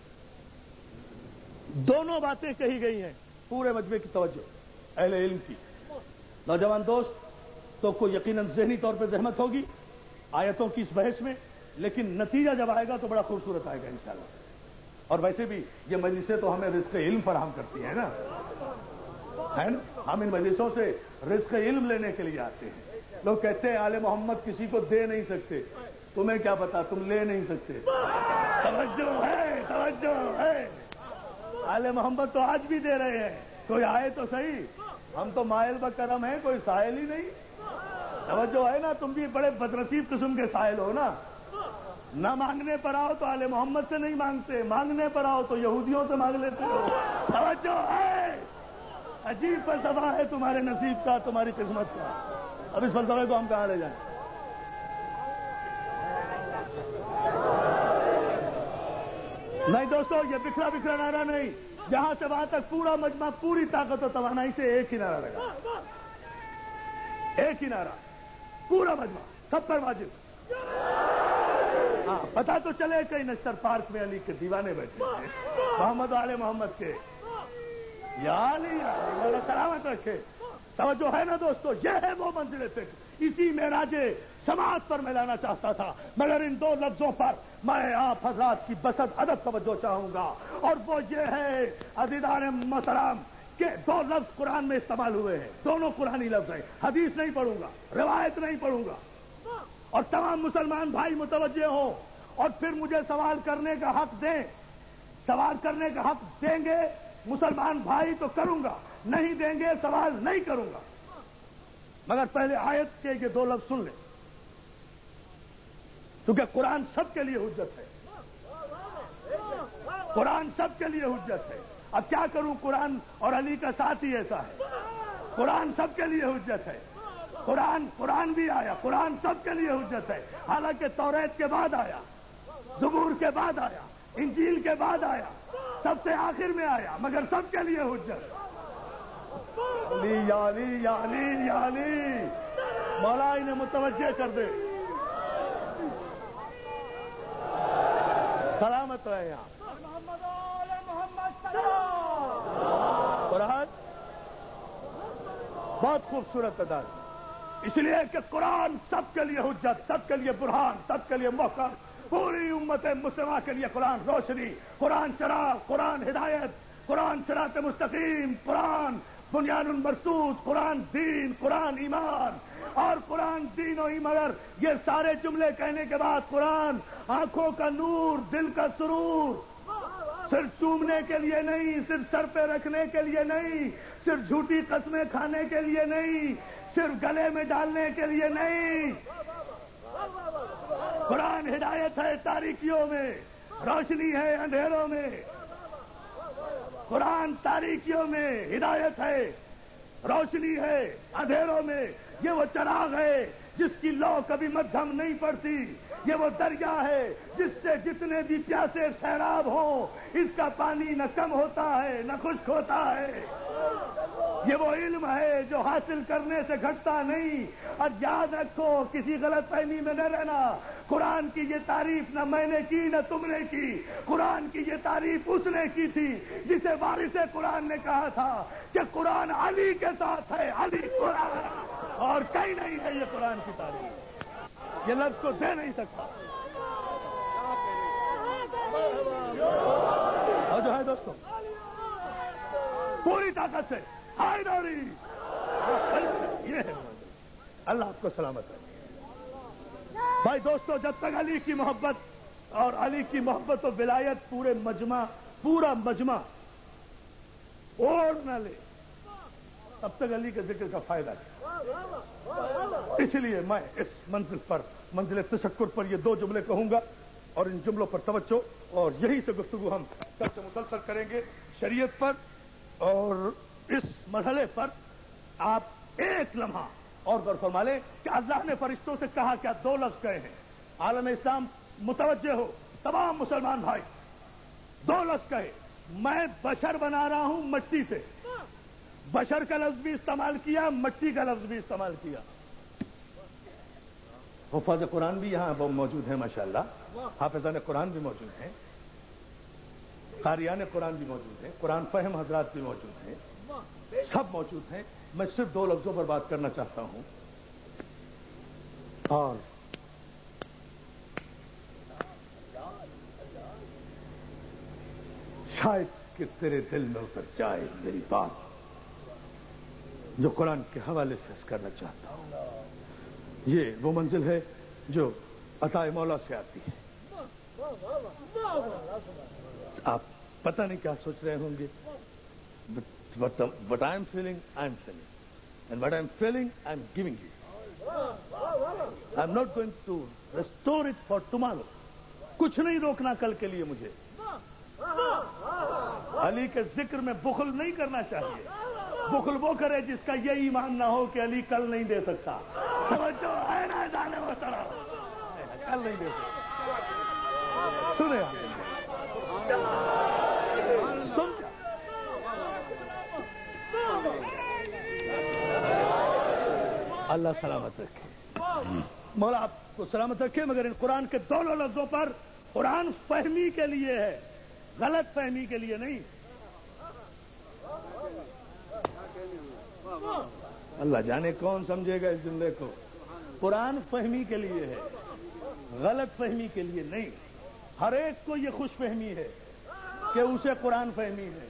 دونوں باتیں کہی گئی ہیں، پورے مجمع کی توجہ اہل علم کی. نوجوان دوست تو کو یقیناً ذہنی طور پہ زحمت ہوگی آیتوں کی اس بحث میں، لیکن نتیجہ جب آئے گا تو بڑا خوبصورت آئے گا انشاءاللہ. اور ویسے بھی یہ مجلسیں تو ہمیں رزق علم فراہم کرتی ہیں نا، ہے نا؟ ہم ان مجلسوں سے رزق علم لینے کے لیے آتے ہیں. لوگ کہتے ہیں آل محمد کسی کو دے نہیں سکتے. تمہیں کیا پتا، تم لے نہیں سکتے. توجہ ہے، توجہ ہے. آل محمد تو آج بھی دے رہے ہیں. کوئی آئے تو صحیح. ہم تو مائل بکرم ہیں، کوئی سائل ہی نہیں. توجہ ہے نا؟ تم بھی بڑے بدنصیب قسم کے سائل ہو نا. نہ مانگنے پر آؤ تو آل محمد سے نہیں مانگتے، مانگنے پر آؤ تو یہودیوں سے مانگ لیتے ہو. توجہ ہے. عجیب فلسفہ ہے تمہارے نصیب کا، تمہاری قسمت کا. اب اس فلسفے کو ہم کہاں لے جائیں؟ نہیں دوستو، یہ بکھرا بکھرا نعرہ نہیں. جہاں سے وہاں تک پورا مجمع پوری طاقت و توانائی سے ایک ہی نعرہ لگا، ایک ہی نعرہ، پورا مجمع سب پر واجب. ہاں، پتا تو چلے کئی نشتر پارک میں علی کے دیوانے بیٹھے ہیں، محمد آل محمد کے. یا علی اللہ سلامت رکھے. توجہ ہے نا دوستو؟ یہ ہے وہ منزل فکر. اسی معراج سماعت پر میں لانا چاہتا تھا، مگر ان دو لفظوں پر میں آپ حضرات کی بسط ادب توجہ چاہوں گا، اور وہ یہ ہے عزیزان محترم کہ دو لفظ قرآن میں استعمال ہوئے ہیں، دونوں قرآنی لفظ ہیں. حدیث نہیں پڑھوں گا، روایت نہیں پڑھوں گا. اور تمام مسلمان بھائی متوجہ ہوں اور پھر مجھے سوال کرنے کا حق دیں. سوال کرنے کا حق دیں گے مسلمان بھائی تو کروں گا، نہیں دیں گے سوال نہیں کروں گا. مگر پہلے آیت کے یہ دو لفظ سن لیں، کیونکہ قرآن سب کے لیے حجت ہے. قرآن سب کے لیے حجت ہے. اب کیا کروں، قرآن اور علی کا ساتھ ہی ایسا ہے. قرآن سب کے لیے حجت ہے. قرآن قرآن بھی آیا، قرآن سب کے لیے حجت ہے. حالانکہ توریت کے بعد آیا، زبور کے بعد آیا، انجیل کے بعد آیا، سب سے آخر میں آیا، مگر سب کے لیے حجت۔ علی یا علی یا علی یا علی، مولا انہیں متوجہ کر دے۔ سلامت رہے یہاں قرآن بہت خوبصورت ادا ہے، اس لیے کہ قرآن سب کے لیے حجت، سب کے لیے برہان، سب کے لیے محکم، پوری امت مسلمہ کے لیے قرآن روشنی، قرآن چراغ، قرآن ہدایت، قرآن صراط مستقیم، قرآن بنیان المرصوص، قرآن دین، قرآن ایمان، اور قرآن دین و ایمان۔ یہ سارے جملے کہنے کے بعد قرآن آنکھوں کا نور، دل کا سرور، صرف چومنے کے لیے نہیں، صرف سر پہ رکھنے کے لیے نہیں، صرف جھوٹی قسمیں کھانے کے لیے نہیں، صرف گلے میں ڈالنے کے لیے نہیں۔ قرآن ہدایت ہے تاریکیوں میں، روشنی ہے اندھیروں میں۔ قرآن تاریکیوں میں ہدایت ہے، روشنی ہے اندھیروں میں۔ یہ وہ چراغ ہے جس کی لو کبھی مدھم نہیں پڑتی، یہ وہ دریا ہے جس سے جتنے بھی پیاسے سیراب ہوں اس کا پانی نہ کم ہوتا ہے نہ خشک ہوتا ہے۔ یہ وہ علم ہے جو حاصل کرنے سے گھٹتا نہیں۔ اور یاد رکھو، کسی غلط فہمی میں نہ رہنا، قرآن کی یہ تعریف نہ میں نے کی نہ تم نے کی، قرآن کی یہ تعریف اس نے کی تھی جسے وارث قرآن نے کہا تھا کہ قرآن علی کے ساتھ ہے، علی قرآن، اور کہیں نہیں ہے یہ قرآن کی تعریف، یہ لفظ کو دے نہیں سکتا۔ اور جو ہے دوستوں پوری طاقت سے ہائے داری، یہ ہے اللہ آپ کو سلامت ہے۔ بھائی دوستو، جب تک علی کی محبت اور علی کی محبت و ولایت پورے مجمع پورا مجمع اوڑھ نہ لے، تب تک علی کے ذکر کا فائدہ نہیں۔ اس لیے میں اس منزل پر، منزل تشکر پر، یہ دو جملے کہوں گا اور ان جملوں پر توجہ، اور یہی سے گفتگو ہم کل سے مسلسل کریں گے شریعت پر، اور اس مرحلے پر آپ ایک لمحہ اور غور فرما لیں کہ اللہ نے فرشتوں سے کہا کیا؟ دو لفظ کہے ہیں۔ عالم اسلام متوجہ ہو، تمام مسلمان بھائی، دو لفظ کہے، میں بشر بنا رہا ہوں مٹی سے۔ بشر کا لفظ بھی استعمال کیا، مٹی کا لفظ بھی استعمال کیا۔ حفاظ قرآن بھی یہاں موجود ہیں ماشاءاللہ، حافظان قرآن بھی موجود ہیں، قاریان قرآن بھی موجود ہیں، قرآن فہم حضرات بھی موجود ہیں، سب موجود ہیں۔ میں صرف دو لفظوں پر بات کرنا چاہتا ہوں، اور شاید کہ تیرے دل میں اتر جائے میری بات، جو قرآن کے حوالے سے عرض کرنا چاہتا ہوں۔ یہ وہ منزل ہے جو عطا مولا سے آتی ہے۔ آپ پتہ نہیں کیا سوچ رہے ہوں گے، But what I am feeling, I am feeling. And what I am feeling, I am giving you. I am not going to restore it for tomorrow. کچھ نہیں روکنا کل کے لیے مجھے۔ علی کے ذکر میں بخل نہیں کرنا چاہیے۔ بخل وہ کرے جس کا یہ ایمان نہ ہو کہ علی کل نہیں دے سکتا۔ توجہ ہے نا جانے وہ طرح، کل نہیں دے سکتا۔ سنیں اللہ سلامت رکھے، مولا آپ کو سلامت رکھے، مگر ان قرآن کے دونوں لفظوں پر قرآن فہمی کے لیے ہے، غلط فہمی کے لیے نہیں۔ اللہ جانے کون سمجھے گا اس جملے کو۔ قرآن فہمی کے لیے ہے، غلط فہمی کے لیے نہیں۔ ہر ایک کو یہ خوش فہمی ہے کہ اسے قرآن فہمی ہے۔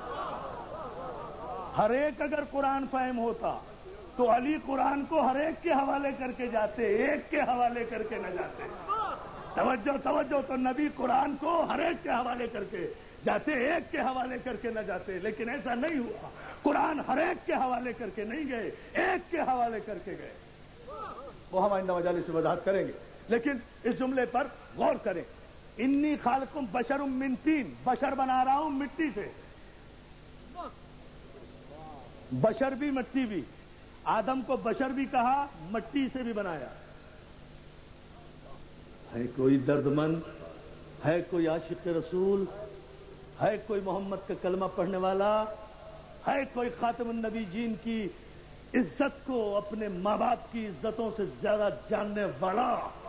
ہر ایک اگر قرآن فہم ہوتا تو علی قرآن کو ہر ایک کے حوالے کر کے جاتے، ایک کے حوالے کر کے نہ جاتے۔ توجہ توجہ تو نبی قرآن کو ہر ایک کے حوالے کر کے جاتے، ایک کے حوالے کر کے نہ جاتے، لیکن ایسا نہیں ہوا۔ قرآن ہر ایک کے حوالے کر کے نہیں گئے، ایک کے حوالے کر کے گئے۔ وہ ہم آئندہ مجالس سے وضاحت کریں گے، لیکن اس جملے پر غور کریں۔ انی خالقکم بشر من طین، بشر بنا رہا ہوں مٹی سے۔ بشر بھی مٹی بھی، آدم کو بشر بھی کہا، مٹی سے بھی بنایا ہے۔ کوئی درد مند ہے کوئی عاشق رسول، ہے کوئی محمد کا کلمہ پڑھنے والا، ہے کوئی خاتم النبی جین کی عزت کو اپنے ماں باپ کی عزتوں سے زیادہ جاننے والا،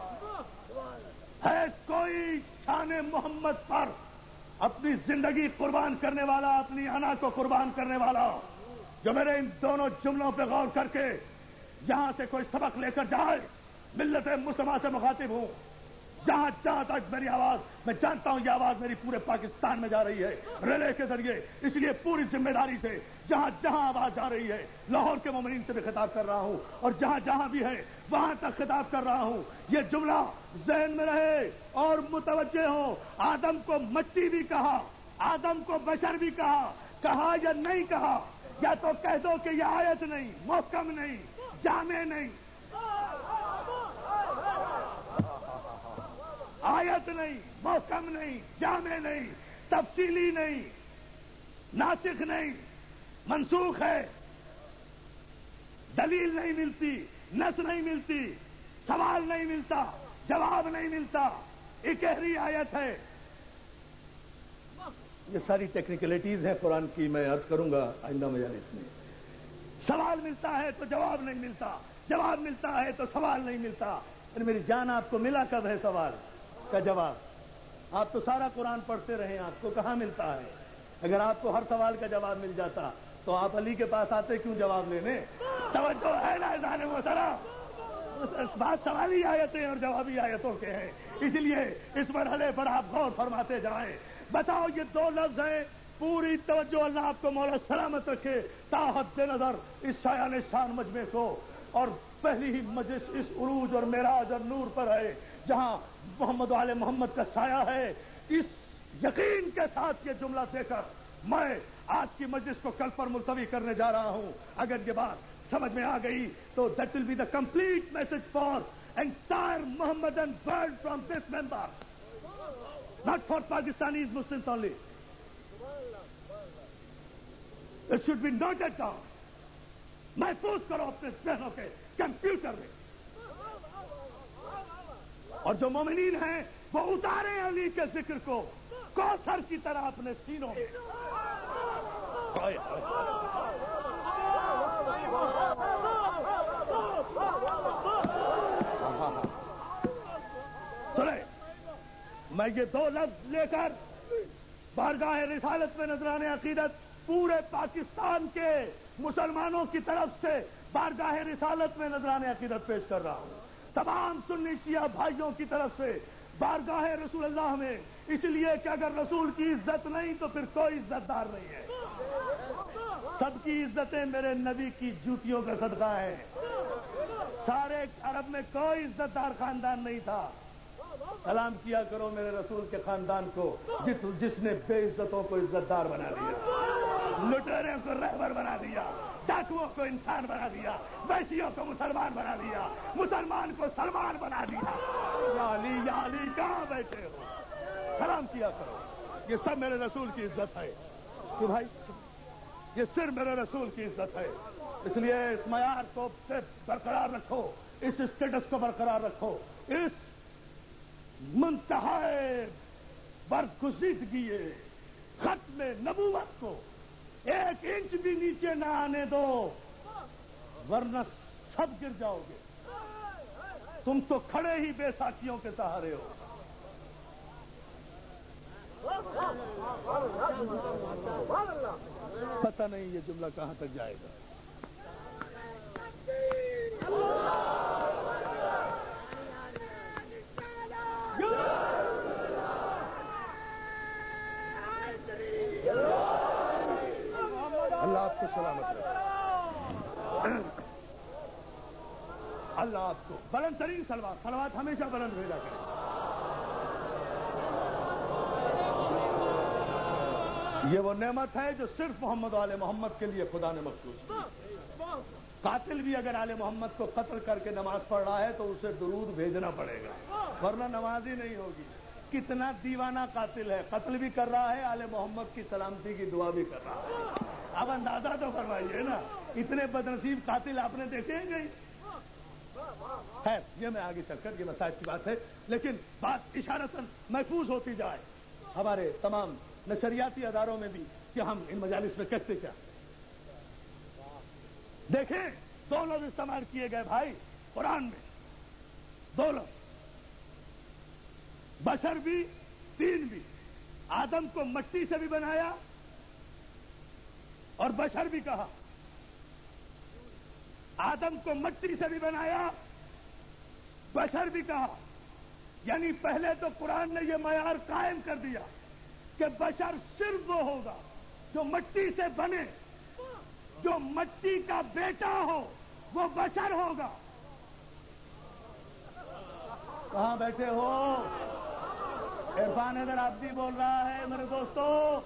ہے کوئی شان محمد پر اپنی زندگی قربان کرنے والا، اپنی انا کو قربان کرنے والا، جو میرے ان دونوں جملوں پہ غور کر کے یہاں سے کوئی سبق لے کر جائے؟ ملت مسلمہ سے مخاطب ہوں، جہاں جہاں تک میری آواز، میں جانتا ہوں یہ آواز میری پورے پاکستان میں جا رہی ہے ریلے کے ذریعے، اس لیے پوری ذمہ داری سے جہاں جہاں آواز جا رہی ہے لاہور کے مومنین سے بھی خطاب کر رہا ہوں، اور جہاں جہاں بھی ہے وہاں تک خطاب کر رہا ہوں، یہ جملہ ذہن میں رہے اور متوجہ ہو۔ آدم کو مٹی بھی کہا، آدم کو بشر بھی کہا، کہا یا نہیں کہا؟ یا تو کہہ دو کہ یہ آیت نہیں، محکم نہیں، جامع نہیں، آیت نہیں، محکم نہیں، جامع نہیں، تفصیلی نہیں، ناسخ نہیں، منسوخ ہے، دلیل نہیں ملتی، نص نہیں ملتی، سوال نہیں ملتا، جواب نہیں ملتا، اکہری آیت ہے۔ یہ ساری ٹیکنیکلٹیز ہیں قرآن کی، میں عرض کروں گا آئندہ مجالس میں۔ سوال ملتا ہے تو جواب نہیں ملتا، جواب ملتا ہے تو سوال نہیں ملتا۔ میری جان، آپ کو ملا کب ہے سوال کا جواب؟ آپ تو سارا قرآن پڑھتے رہے، آپ کو کہاں ملتا ہے؟ اگر آپ کو ہر سوال کا جواب مل جاتا تو آپ علی کے پاس آتے کیوں جواب لینے؟ توجہ ہے نا اذان محترم؟ بات سوالی آیتیں اور جوابی آیتوں کے ہیں، اس لیے اس مرحلے پر آپ غور فرماتے جائیں۔ بتاؤ، یہ دو لفظ ہیں، پوری توجہ اللہ آپ کو مولا سلامت رکھے، تا حد نظر اس شایان شان مجمع کو، اور پہلی ہی مجلس اس عروج اور معراج اور نور پر ہے جہاں محمد و آل محمد کا سایہ ہے۔ اس یقین کے ساتھ یہ جملہ دے کر میں آج کی مجلس کو کل پر ملتوی کرنے جا رہا ہوں۔ اگر یہ بات سمجھ میں آ گئی تو that will be the complete message for entire Mohammedan world from this ممبر، not for Pakistanis Muslims only. It should be noted down. محفوظ کرو اپنے ذہنوں کے کمپیوٹر میں، اور جو مومنین ہیں وہ اتارے علی کے ذکر کو کوثر کی طرح اپنے سینوں میں۔ سنیں، میں یہ دو لفظ لے کر بارگاہ رسالت میں نذران عقیدت پورے پاکستان کے مسلمانوں کی طرف سے بارگاہ رسالت میں نذران عقیدت پیش کر رہا ہوں، تمام سنی شیعہ بھائیوں کی طرف سے بارگاہ رسول اللہ میں، اس لیے کہ اگر رسول کی عزت نہیں تو پھر کوئی عزت دار نہیں ہے۔ سب کی عزتیں میرے نبی کی جوتیوں کا صدقہ ہے۔ سارے عرب میں کوئی عزت دار خاندان نہیں تھا۔ سلام کیا کرو میرے رسول کے خاندان کو، جس جس نے بے عزتوں کو عزت دار بنا دیا، لٹیروں کو رہبر بنا دیا، ڈاکوؤں کو انسان بنا دیا، ویشیوں کو مسلمان بنا دیا، مسلمان کو سلمان بنا دیا۔ یا علی یا علی کہاں بیٹھے ہو؟ سلام کیا کرو، یہ سب میرے رسول کی عزت ہے کہ بھائی، یہ صرف میرے رسول کی عزت ہے۔ اس لیے اس معیار کو برقرار رکھو، اس اسٹیٹس کو برقرار رکھو، اس منتہائے برگزیدگی ختم نبوت کو ایک انچ بھی نیچے نہ آنے دو، ورنہ سب گر جاؤ گے۔ تم تو کھڑے ہی بے ساکھیوں کے سہارے ہو۔ پتہ نہیں یہ جملہ کہاں تک جائے گا۔ اللہ آپ کو سلامت رکھے، اللہ آپ کو بلند ترین سلوات سلوات ہمیشہ بلند بھیجا کرے۔ یہ وہ نعمت ہے جو صرف محمد آل محمد کے لیے خدا نے مخصوص کی۔ قاتل بھی اگر آل محمد کو قتل کر کے نماز پڑھ رہا ہے تو اسے درود بھیجنا پڑے گا، ورنہ نماز ہی نہیں ہوگی۔ کتنا دیوانہ قاتل ہے، قتل بھی کر رہا ہے، آل محمد کی سلامتی کی دعا بھی کر رہا ہے۔ اب اندازہ تو فرمائیے نا، اتنے بدنصیب قاتل آپ نے دیکھے ہیں کہیں؟ ہے یہ میں آگے چل کر یہ مسائل کی بات ہے، لیکن بات اشارتاً محفوظ ہوتی جائے ہمارے تمام نشریاتی اداروں میں بھی کہ ہم ان مجالس میں کہتے کیا. دیکھیں دو لفظ استعمال کیے گئے بھائی قرآن میں، دو لفظ، بشر بھی تین بھی. آدم کو مٹی سے بھی بنایا اور بشر بھی کہا. آدم کو مٹی سے بھی بنایا، بشر بھی کہا. یعنی پہلے تو قرآن نے یہ معیار قائم کر دیا کہ بشر صرف وہ ہوگا جو مٹی سے بنے، جو مٹی کا بیٹا ہو وہ بشر ہوگا. کہاں بیٹھے ہو؟ عرفان حیدر عابدی بول رہا ہے میرے دوستو.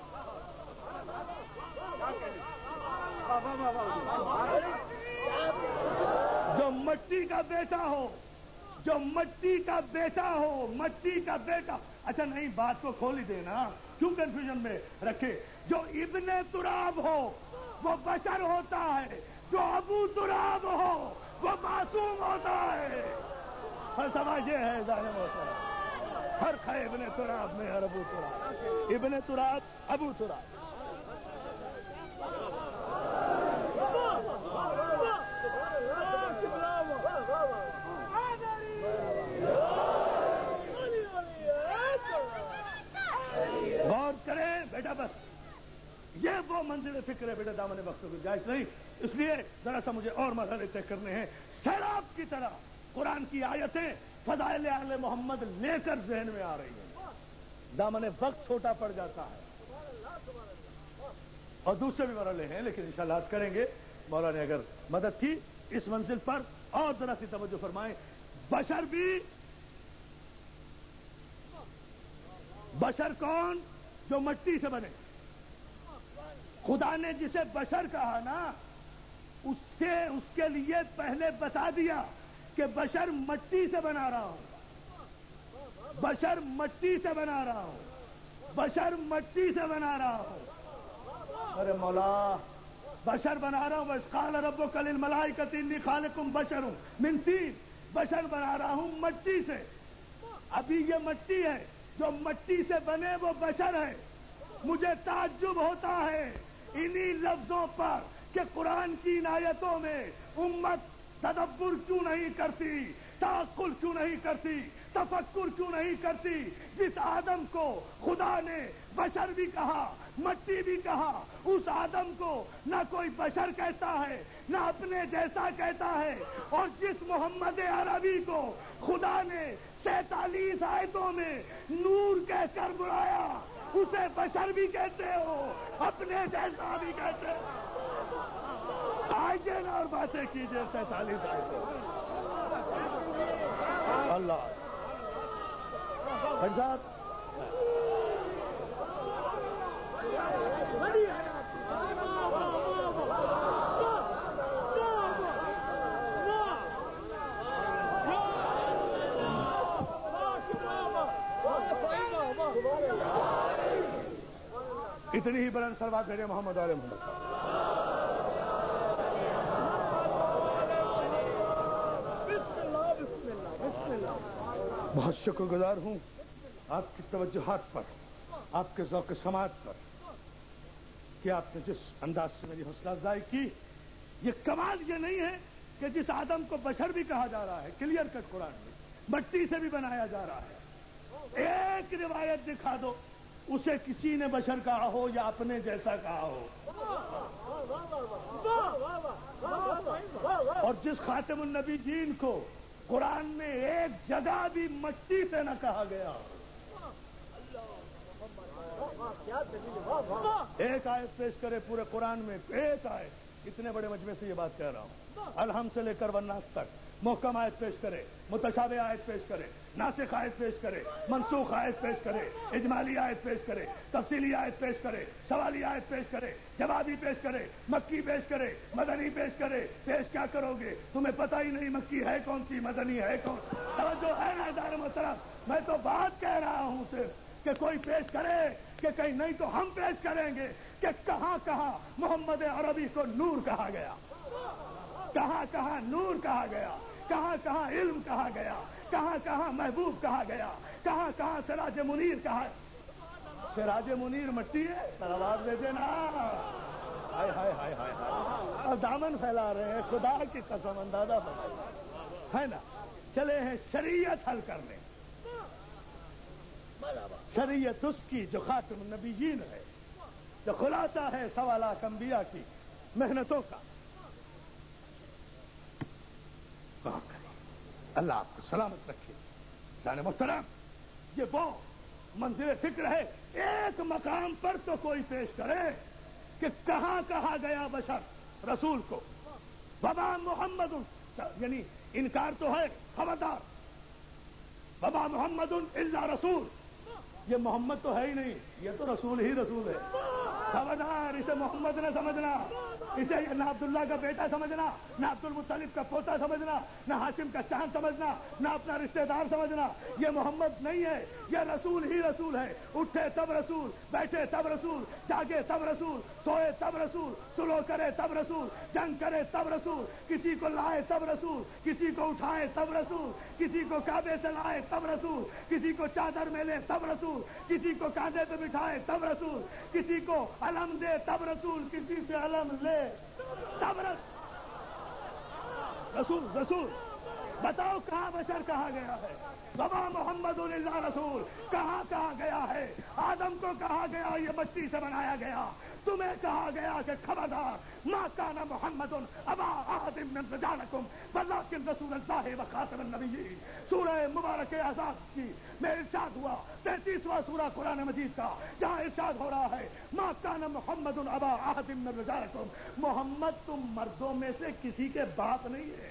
جو مٹی کا بیٹا ہو، جو مٹی کا بیٹا ہو، مٹی کا بیٹا. اچھا نہیں، بات کو کھول ہی دینا، کیوں کنفیوژن میں رکھے. جو ابن تراب ہو وہ بشر ہوتا ہے، جو ابو تراب ہو وہ معصوم ہوتا ہے. فلسفہ یہ ہے ظالم ہوتا ہے. فرق ہے ابن تراب میں اور ابو تراب. ابن تراب ابو تراب. غور کریں بیٹا، بس یہ وہ منزل فکر ہے بیٹا، دامن وقت کی گنجائش نہیں. اس لیے ذرا سا مجھے اور مرحلے طے کرنے ہیں. سیلاب کی طرح قرآن کی آیتیں فضائل آل محمد لے کر ذہن میں آ رہی ہیں، دامن وقت چھوٹا پڑ جاتا ہے. اور دوسرے بھی مرحلے ہیں لیکن انشاءاللہ عرض کریں گے. مولا نے اگر مدد کی اس منزل پر اور ذرا سی توجہ فرمائیں. بشر بھی، بشر کون؟ جو مٹی سے بنے. خدا نے جسے بشر کہا نا، اس سے اس کے لیے پہلے بتا دیا کہ بشر مٹی سے بنا رہا ہوں، بشر مٹی سے بنا رہا ہوں، بشر مٹی سے بنا رہا ہوں. ارے مولا، بشر بنا رہا ہوں. بس قال ربک للملائکۃ انی خالق بشر من طین. بشر بنا رہا ہوں مٹی سے. ابھی یہ مٹی ہے، جو مٹی سے بنے وہ بشر ہے. مجھے تعجب ہوتا ہے انہی لفظوں پر کہ قرآن کی آیتوں میں امت تدبر کیوں نہیں کرتی، تعقل کیوں نہیں کرتی، تفکر کیوں نہیں کرتی. جس آدم کو خدا نے بشر بھی کہا، مٹی بھی کہا، اس آدم کو نہ کوئی بشر کہتا ہے نہ اپنے جیسا کہتا ہے. اور جس محمد عربی کو خدا نے سینتالیس آیتوں میں نور کہہ کر بلایا، اسے بشر بھی کہتے ہو، اپنے جیسا بھی کہتے ہو. آئیے نا اور باتیں کیجیے. سینتالیس آیتوں اللہ صاحب اتنی ہی بلند صلوات بھیجے محمد علیہ محمد. بہت شکر گزار ہوں آپ کی توجہات پر، آپ کے ذوق سماعت پر کہ آپ نے جس انداز سے میری حوصلہ افزائی کی. یہ کمال یہ نہیں ہے کہ جس آدم کو بشر بھی کہا جا رہا ہے، کلیئر کٹ قرآن میں مٹی سے بھی بنایا جا رہا ہے، ایک روایت دکھا دو اسے کسی نے بشر کہا ہو یا اپنے جیسا کہا ہو. اور جس خاتم النبیین کو قرآن میں ایک جگہ بھی مٹی سے نہ کہا گیا، ایک آیت پیش کرے پورے قرآن میں، ایک آیت. اتنے بڑے مجمع سے یہ بات کہہ رہا ہوں. الحمد سے لے کر والناس تک محکم آیت پیش کرے، متشابہ آیت پیش کرے، ناسخ آیت پیش کرے، منسوخ آیت پیش کرے، اجمالی آیت پیش کرے، تفصیلی آیت پیش کرے، سوالی آیت پیش کرے، جوابی پیش کرے، مکی پیش کرے، مدنی پیش کرے. پیش کیا کرو گے؟ تمہیں پتہ ہی نہیں مکی ہے کون سی، مدنی ہے کون. توجہ ہے نا دار محترم؟ میں تو بات کہہ رہا ہوں صرف کہ کوئی پیش کرے کہ کہیں نہیں تو ہم پیش کریں گے کہ کہاں کہاں محمد عربی کو نور کہا گیا، کہاں کہاں نور کہا گیا. کہاں کہاں علم کہا گیا، کہاں کہاں محبوب کہا گیا، کہاں کہاں سراج منیر کہا۔ سراج منیر مٹی ہے، آواز دے دینا۔ ہائے ہائے ہائے ہائے ہائے، اور دامن پھیلا رہے ہیں، خدا کی قسم اندازہ فرمائیے، ہے نا۔ چلے ہیں شریعت حل کرنے، شریعت اس کی جو خاتم النبیین ہے، جو خلاصہ ہے سوا لاکھ انبیاء کی محنتوں کا۔ کہاں کریں، اللہ آپ کو سلامت رکھے۔ جان محترم، یہ وہ منزل فکر ہے، ایک مقام پر تو کوئی پیش کرے کہ کہاں کہا گیا بشر رسول کو، وما محمد، یعنی انکار تو ہے، خبردار، وما محمد الا رسول، یہ محمد تو ہے ہی نہیں، یہ تو رسول ہی رسول ہے، خبردار، اسے محمد نہ سمجھنا، اسے نہ عبداللہ کا بیٹا سمجھنا، نہ عبد المطلب کا پوتا سمجھنا، نہ ہاشم کا چاند سمجھنا، نہ اپنا رشتہ دار سمجھنا، یہ محمد نہیں ہے، یہ رسول ہی رسول ہے۔ اٹھے تب رسول، بیٹھے تب رسول، جاگے تب رسول، سوئے تب رسول، سلو کرے تب رسول، جنگ کرے تب رسول، کسی کو لائے تب رسول، کسی کو اٹھائے تب رسول، کسی کو کعبے سے لائے تب رسول، کسی کو چادر میں لے تب رسول، کسی کو کاندھے پہ بٹھائے تب رسول، کسی کو علم دے تب رسول، کسی سے علم لے تب رسول۔ رسول رسول بتاؤ کہاں بشر کہا گیا ہے؟ وما محمد الا رسول کہاں کہا گیا ہے؟ آدم کو کہا گیا یہ مٹی سے بنایا گیا، تمہیں کہا گیا کہ خبردار، ما کان محمد ابا احد من رجالکم ولکن رسول اللہ وخاتم النبیین۔ سورہ مبارک احزاب کی میں ارشاد ہوا، تینتیسواں سورہ قرآن مجید کا، جہاں ارشاد ہو رہا ہے ما کان محمد ابا احد من رجالکم، محمد تم مردوں میں سے کسی کے باپ نہیں ہے۔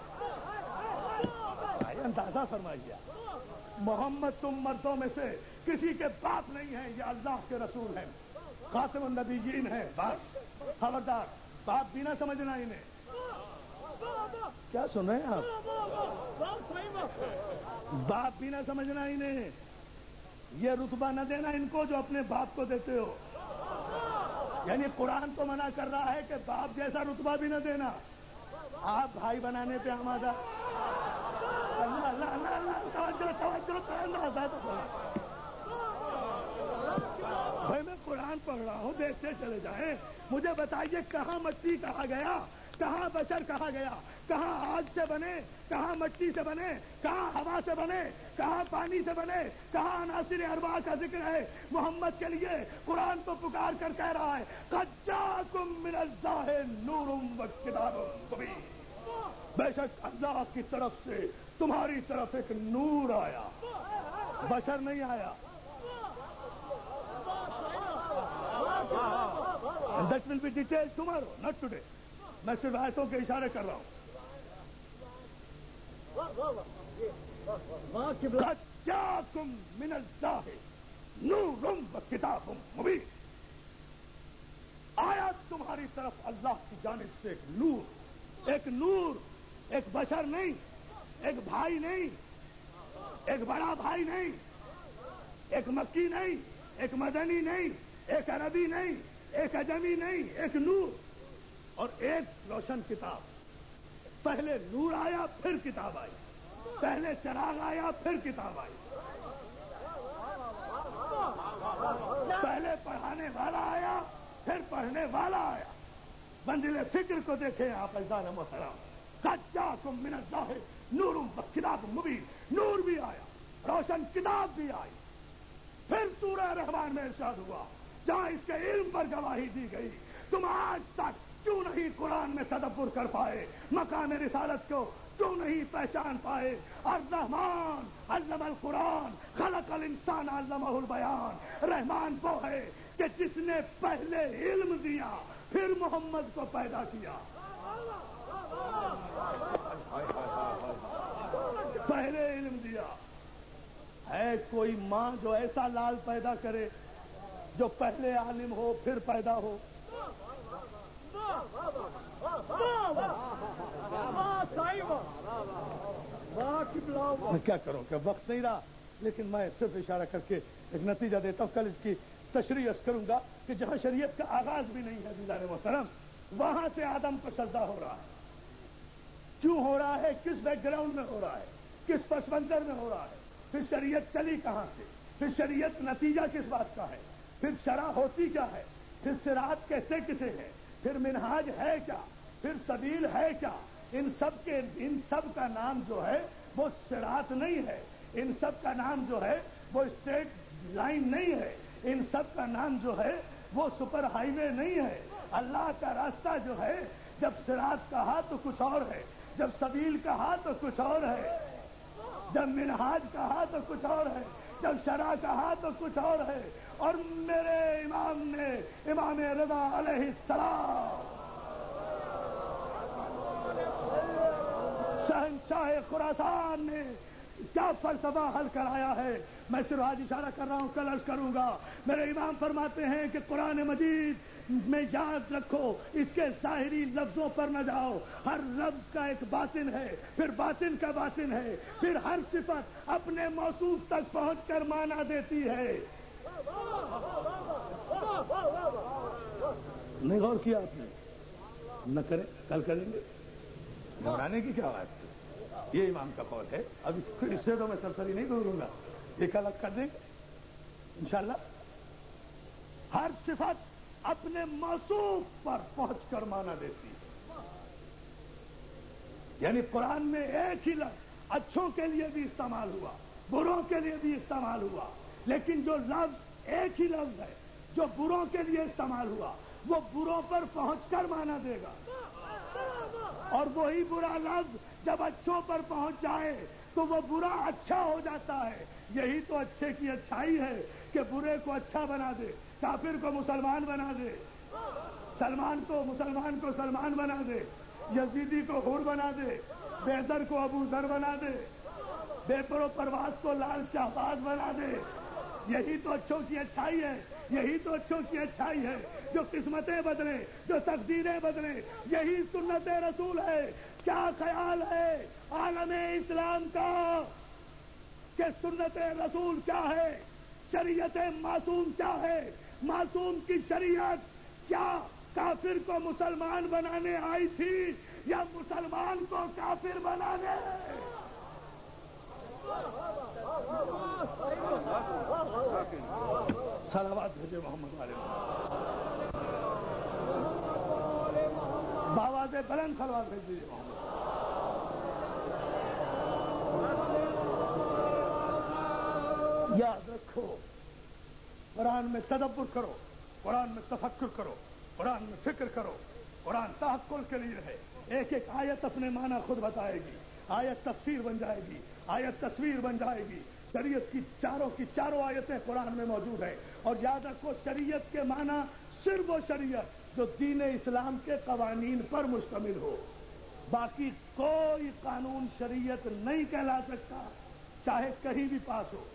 اندازہ فرمائیے، محمد تم مردوں میں سے کسی کے باپ نہیں ہیں، یہ اللہ کے رسول ہیں، خاتم النبیین ہیں، بس خبردار، باپ بھی نہ سمجھنا انہیں۔ کیا سن رہے ہیں آپ؟ باپ بھی نہ سمجھنا انہیں، یہ رتبہ نہ دینا ان کو جو اپنے باپ کو دیتے ہو، یعنی قرآن تو منع کر رہا ہے کہ باپ جیسا رتبہ بھی نہ دینا، آپ بھائی بنانے پہ آمادہ۔ اللہ اللہ اللہ اللہ توجہ توجہ بھائی، میں قرآن پڑھ رہا ہوں، دیکھتے چلے جائیں، مجھے بتائیے کہاں مٹی کہا گیا، کہاں بشر کہا گیا، کہاں آگ سے بنے، کہاں مٹی سے بنے، کہاں ہوا سے بنے، کہاں پانی سے بنے، کہاں عناصر اربعہ کا ذکر ہے محمد کے لیے؟ قرآن تو پکار کر کہہ رہا ہے قد جاءکم من اللہ نور و کتاب مبین، بے شک اللہ کی طرف سے تمہاری طرف ایک نور آیا، بشر نہیں آیا۔ That will be detailed tomorrow, not today. میں صرف آیتوں کے اشارے کر رہا ہوں۔ قد جاءکم من اللہ نور و کتاب مبین، آیا تمہاری طرف اللہ کی جانب سے ایک نور، ایک نور، ایک بشر نہیں، ایک بھائی نہیں، ایک بڑا بھائی نہیں، ایک مکی نہیں، ایک مدنی نہیں، ایک عربی نہیں، ایک اجمی نہیں، ایک نور اور ایک روشن کتاب۔ پہلے نور آیا پھر کتاب آئی، پہلے چراغ آیا پھر کتاب آئی، پہلے پڑھانے والا آیا پھر پڑھنے والا آیا۔ منزل فکر کو دیکھیں آپ عزیزان محترم، قد جاءکم من اللہ نور و کتاب مبین، نور بھی آیا، روشن کتاب بھی آئی۔ پھر سورہ رحمان میں ارشاد ہوا جہاں اس کے علم پر گواہی دی گئی، تم آج تک کیوں نہیں قرآن میں تدبر کر پائے، مقام رسالت کو کیوں نہیں پہچان پائے؟ الرحمن علم القرآن خلق الانسان علمہ البیان، رحمان وہ ہے کہ جس نے پہلے علم دیا پھر محمد کو پیدا کیا۔ پہلے علم دیا۔ ہے کوئی ماں جو ایسا لال پیدا کرے جو پہلے عالم ہو پھر پیدا ہو؟ میں کیا کروں کہ وقت نہیں رہا، لیکن میں صرف اشارہ کر کے ایک نتیجہ دیتا ہوں، کل اس کی تشریح کروں گا کہ جہاں شریعت کا آغاز بھی نہیں ہے عزیزان محترم، وہاں سے آدم کو سجدہ ہو رہا ہے۔ کیوں ہو رہا ہے, کس بیک گراؤنڈ میں ہو رہا ہے, کس پس منظر میں ہو رہا ہے, پھر شریعت چلی کہاں سے, پھر شریعت نتیجہ کس بات کا ہے, پھر شرع ہوتی کیا ہے, پھر صراط کیسے کسے ہے, پھر منہاج ہے کیا, پھر سبیل ہے کیا. ان سب کے ان سب کا نام جو ہے وہ صراط نہیں ہے, ان سب کا نام جو ہے وہ اسٹریٹ لائن نہیں ہے, ان سب کا نام جو ہے وہ سپر ہائی وے نہیں ہے. اللہ کا راستہ جو ہے جب صراط کہا تو کچھ اور ہے, جب سبیل کہا تو کچھ اور ہے, جب منہاج کہا تو کچھ اور ہے, جب شرع کہا تو کچھ اور ہے. اور میرے امام نے, امام رضا علیہ السلام, شہنشاہ خراسان نے کیا فلسفہ حل کرایا ہے, میں صرف آج اشارہ کر رہا ہوں, کل عرض کروں گا. میرے امام فرماتے ہیں کہ قرآن مجید میں یاد رکھو, اس کے ظاہری لفظوں پر نہ جاؤ, ہر لفظ کا ایک باطن ہے, پھر باطن کا باطن ہے, پھر ہر صفت اپنے موصوف تک پہنچ کر معنی دیتی ہے. نہیں غور کیا آپ نے؟ نہ کریں, کل کریں گے. گھبرانے کی کیا بات ہے, یہ امام کا قول ہے. اب اس سے تو میں سرسری نہیں کروں گا, ایک الگ کر دیں گے انشاءاللہ. ہر صفت اپنے موصوف پر پہنچ کر مانا دیتی ہے. یعنی قرآن میں ایک ہی لفظ اچھوں کے لیے بھی استعمال ہوا, بروں کے لیے بھی استعمال ہوا, لیکن جو لفظ ایک ہی لفظ ہے جو بروں کے لیے استعمال ہوا وہ بروں پر پہنچ کر مانا دے گا, اور وہی برا لفظ جب اچھوں پر پہنچ جائے تو وہ برا اچھا ہو جاتا ہے. یہی تو اچھے کی اچھائی ہے کہ برے کو اچھا بنا دے, کافر کو مسلمان بنا دے, سلمان کو مسلمان کو سلمان بنا دے, یزیدی کو حور بنا دے, بے در کو ابو ذر بنا دے, بے پر و پرواز کو لال شہباز بنا دے. یہی تو اچھوں کی اچھائی ہے, یہی تو اچھوں کی اچھائی ہے. جو قسمتیں بدلے, جو تقدیریں بدلے, یہی سنت رسول ہے. کیا خیال ہے عالم اسلام کا کہ سنت رسول کیا ہے, شریعت معصوم کیا ہے, معصوم کی شریعت کیا کافر کو مسلمان بنانے آئی تھی یا مسلمان کو کافر بنانے؟ صلوات بھیجے محمد والے, باواز بلند صلوات بھیج دیجیے محمد. یاد رکھو, قرآن میں تدبر کرو, قرآن میں تفکر کرو, قرآن میں فکر کرو. قرآن تحقل کے لیے ہے. ایک ایک آیت اپنے معنی خود بتائے گی, آیت تفسیر بن جائے گی, آیت تصویر بن جائے گی. شریعت کی چاروں کی چاروں آیتیں قرآن میں موجود ہیں. اور یاد رکھو شریعت کے معنی صرف وہ شریعت جو دین اسلام کے قوانین پر مشتمل ہو, باقی کوئی قانون شریعت نہیں کہلا سکتا, چاہے کہیں بھی پاس ہو.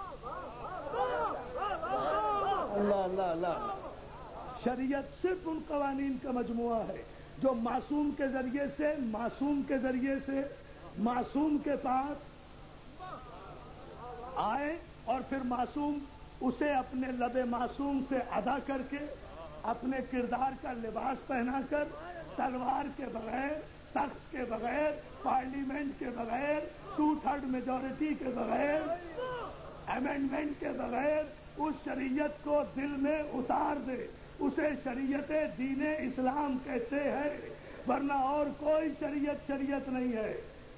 اللہ اللہ اللہ. شریعت صرف ان قوانین کا مجموعہ ہے جو معصوم کے ذریعے سے معصوم کے ذریعے سے معصوم کے پاس آئے, اور پھر معصوم اسے اپنے لب معصوم سے ادا کر کے, اپنے کردار کا لباس پہنا کر, تلوار کے بغیر, تخت کے بغیر, پارلیمنٹ کے بغیر, ٹو تھرڈ میجورٹی کے بغیر, امینڈمنٹ کے بغیر اس شریعت کو دل میں اتار دے. اسے شریعت دین اسلام کہتے ہیں, ورنہ اور کوئی شریعت شریعت نہیں ہے.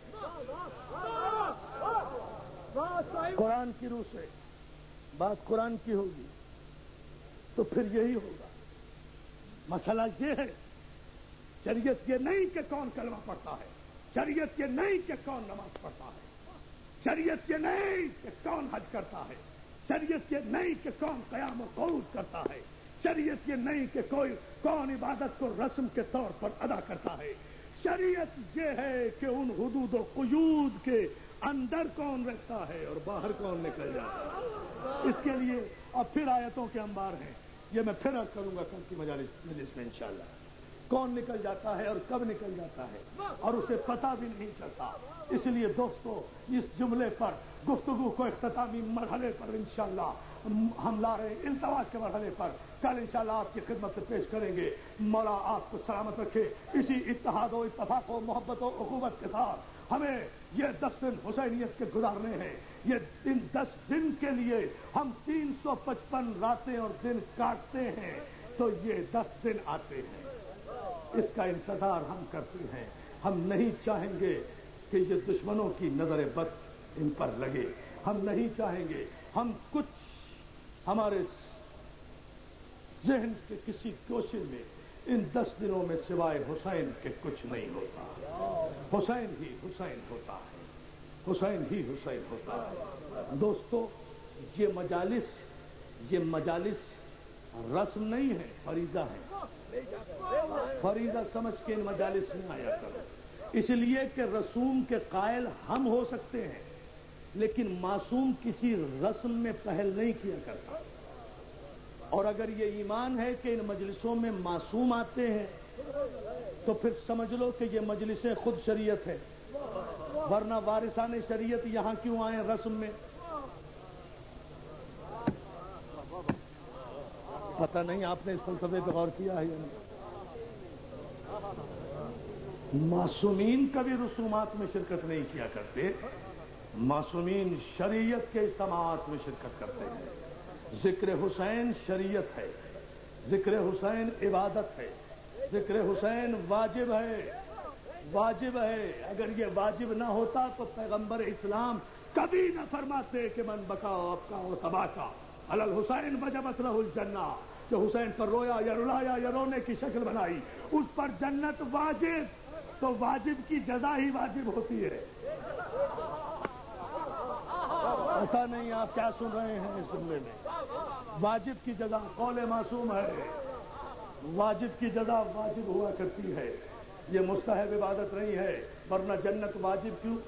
قرآن کی روح سے بات قرآن کی ہوگی تو پھر یہی ہوگا. مسئلہ یہ ہے, شریعت یہ نہیں کہ کون کلمہ پڑھتا ہے, شریعت یہ نہیں کہ کون نماز پڑھتا ہے, شریعت یہ نہیں کہ کون حج کرتا ہے, شریعت یہ نہیں کہ کون قیام و قعود کرتا ہے, شریعت یہ نہیں کہ کوئی کون عبادت کو رسم کے طور پر ادا کرتا ہے. شریعت یہ ہے کہ ان حدود و قیود کے اندر کون رہتا ہے اور باہر کون نکل جاتا ہے. اس کے لیے اب پھر آیتوں کے انبار ہیں, یہ میں پھر عرض کروں گا کل کی مجالس مجلس میں انشاءاللہ. کون نکل جاتا ہے اور کب نکل جاتا ہے اور اسے پتہ بھی نہیں چلتا. اس لیے دوستو اس جملے پر گفتگو کو اختتامی مرحلے پر انشاءاللہ ہم لا رہے ہیں التوا کے مرحلے پر. کل انشاءاللہ آپ کی خدمت سے پیش کریں گے. مولا آپ کو سلامت رکھے. اسی اتحاد و اتفاق و محبت و اخوت کے ساتھ ہمیں یہ دس دن حسینیت کے گزارنے ہیں. یہ ان دس دن کے لیے ہم تین سو پچپن راتیں اور دن کاٹتے ہیں تو یہ دس دن آتے ہیں. اس کا انتظار ہم کرتے ہیں. ہم نہیں چاہیں گے کہ یہ دشمنوں کی نظر بد ان پر لگے. ہم نہیں چاہیں گے. ہم کچھ ہمارے ذہن کے کسی کوشش میں ان دس دنوں میں سوائے حسین کے کچھ نہیں ہوتا. حسین ہی حسین ہوتا ہے. حسین ہی حسین ہوتا ہے. دوستو یہ مجالس یہ مجالس رسم نہیں ہے، فریضہ ہے. فریضہ سمجھ کے ان مجالس میں آیا کرو. اس لیے کہ رسوم کے قائل ہم ہو سکتے ہیں لیکن معصوم کسی رسم میں پہل نہیں کیا کرتا. اور اگر یہ ایمان ہے کہ ان مجلسوں میں معصوم آتے ہیں تو پھر سمجھ لو کہ یہ مجلسیں خود شریعت ہے. ورنہ وارثان شریعت یہاں کیوں آئے رسم میں؟ پتہ نہیں آپ نے اس فلسفے پہ غور کیا ہے یا نہیں. معصومین کبھی رسومات میں شرکت نہیں کیا کرتے. معصومین شریعت کے اجتماعات میں شرکت کرتے ہیں. ذکر حسین شریعت ہے. ذکر حسین عبادت ہے. ذکر حسین واجب ہے. واجب ہے. اگر یہ واجب نہ ہوتا تو پیغمبر اسلام کبھی نہ فرماتے کہ من بکا آپ کا اور تباہ کا علی الحسین وجبت لہ الجنہ. جو حسین پر رویا یا رلایا یا رونے کی شکل بنائی اس پر جنت واجب. تو واجب کی جزا ہی واجب ہوتی ہے. پتا نہیں آپ کیا سن رہے ہیں اس جملے میں. واجب کی جزا قول معصوم ہے. واجب کی جزا واجب ہوا کرتی ہے. یہ مستحب عبادت نہیں ہے. ورنہ جنت واجب کیوں؟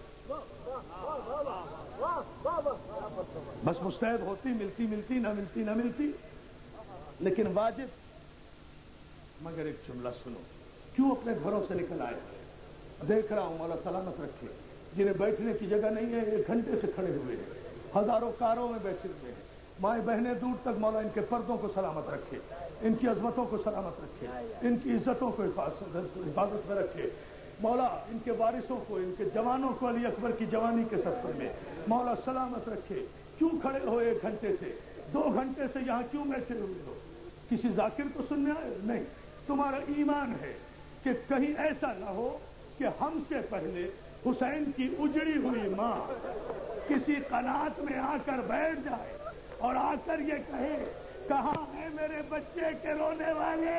بس مستحب ہوتی ملتی ملتی نہ ملتی نہ ملتی لیکن واجب. مگر ایک جملہ سنو. کیوں اپنے گھروں سے نکل آئے؟ دیکھ رہا ہوں مولا سلامت رکھے جنہیں بیٹھنے کی جگہ نہیں ہے ایک گھنٹے سے کھڑے ہوئے ہیں. ہزاروں کاروں میں بیٹھے ہوئے ہیں. مائیں بہنیں دور تک. مولا ان کے پردوں کو سلامت رکھے. ان کی عظمتوں کو سلامت رکھے. ان کی عزتوں کو حفاظت میں رکھے. مولا ان کے وارثوں کو ان کے جوانوں کو علی اکبر کی جوانی کے سفر میں مولا سلامت رکھے. کیوں کھڑے ہو ایک گھنٹے سے دو گھنٹے سے یہاں کیوں بیٹھے ہوئے ہو؟ کسی ذاکر کو سننے آئے؟ نہیں. تمہارا ایمان ہے کہ کہیں ایسا نہ ہو کہ ہم سے پہلے حسین کی اجڑی ہوئی ماں کسی قنات میں آ کر بیٹھ جائے اور آ کر یہ کہے کہاں ہے میرے بچے کے رونے والے؟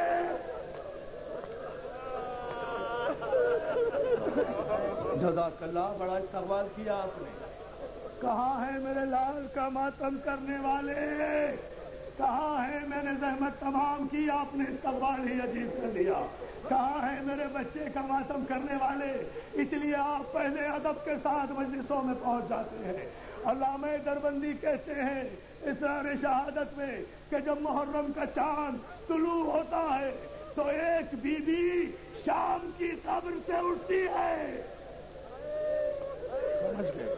جزاک اللہ. بڑا استقبال کیا آپ نے. کہاں ہے میرے لال کا ماتم کرنے والے؟ کہاں ہے؟ میں نے زحمت تمام کی آپ نے استقبال ہی عجیب کر لیا. کہاں ہے میرے بچے کا ماتم کرنے والے؟ اس لیے آپ پہلے ادب کے ساتھ مجلسوں میں پہنچ جاتے ہیں. علامہ دربندی کہتے ہیں اسرار شہادت میں کہ جب محرم کا چاند طلوع ہوتا ہے تو ایک بی بی شام کی قبر سے اٹھتی ہے. سمجھ گئے؟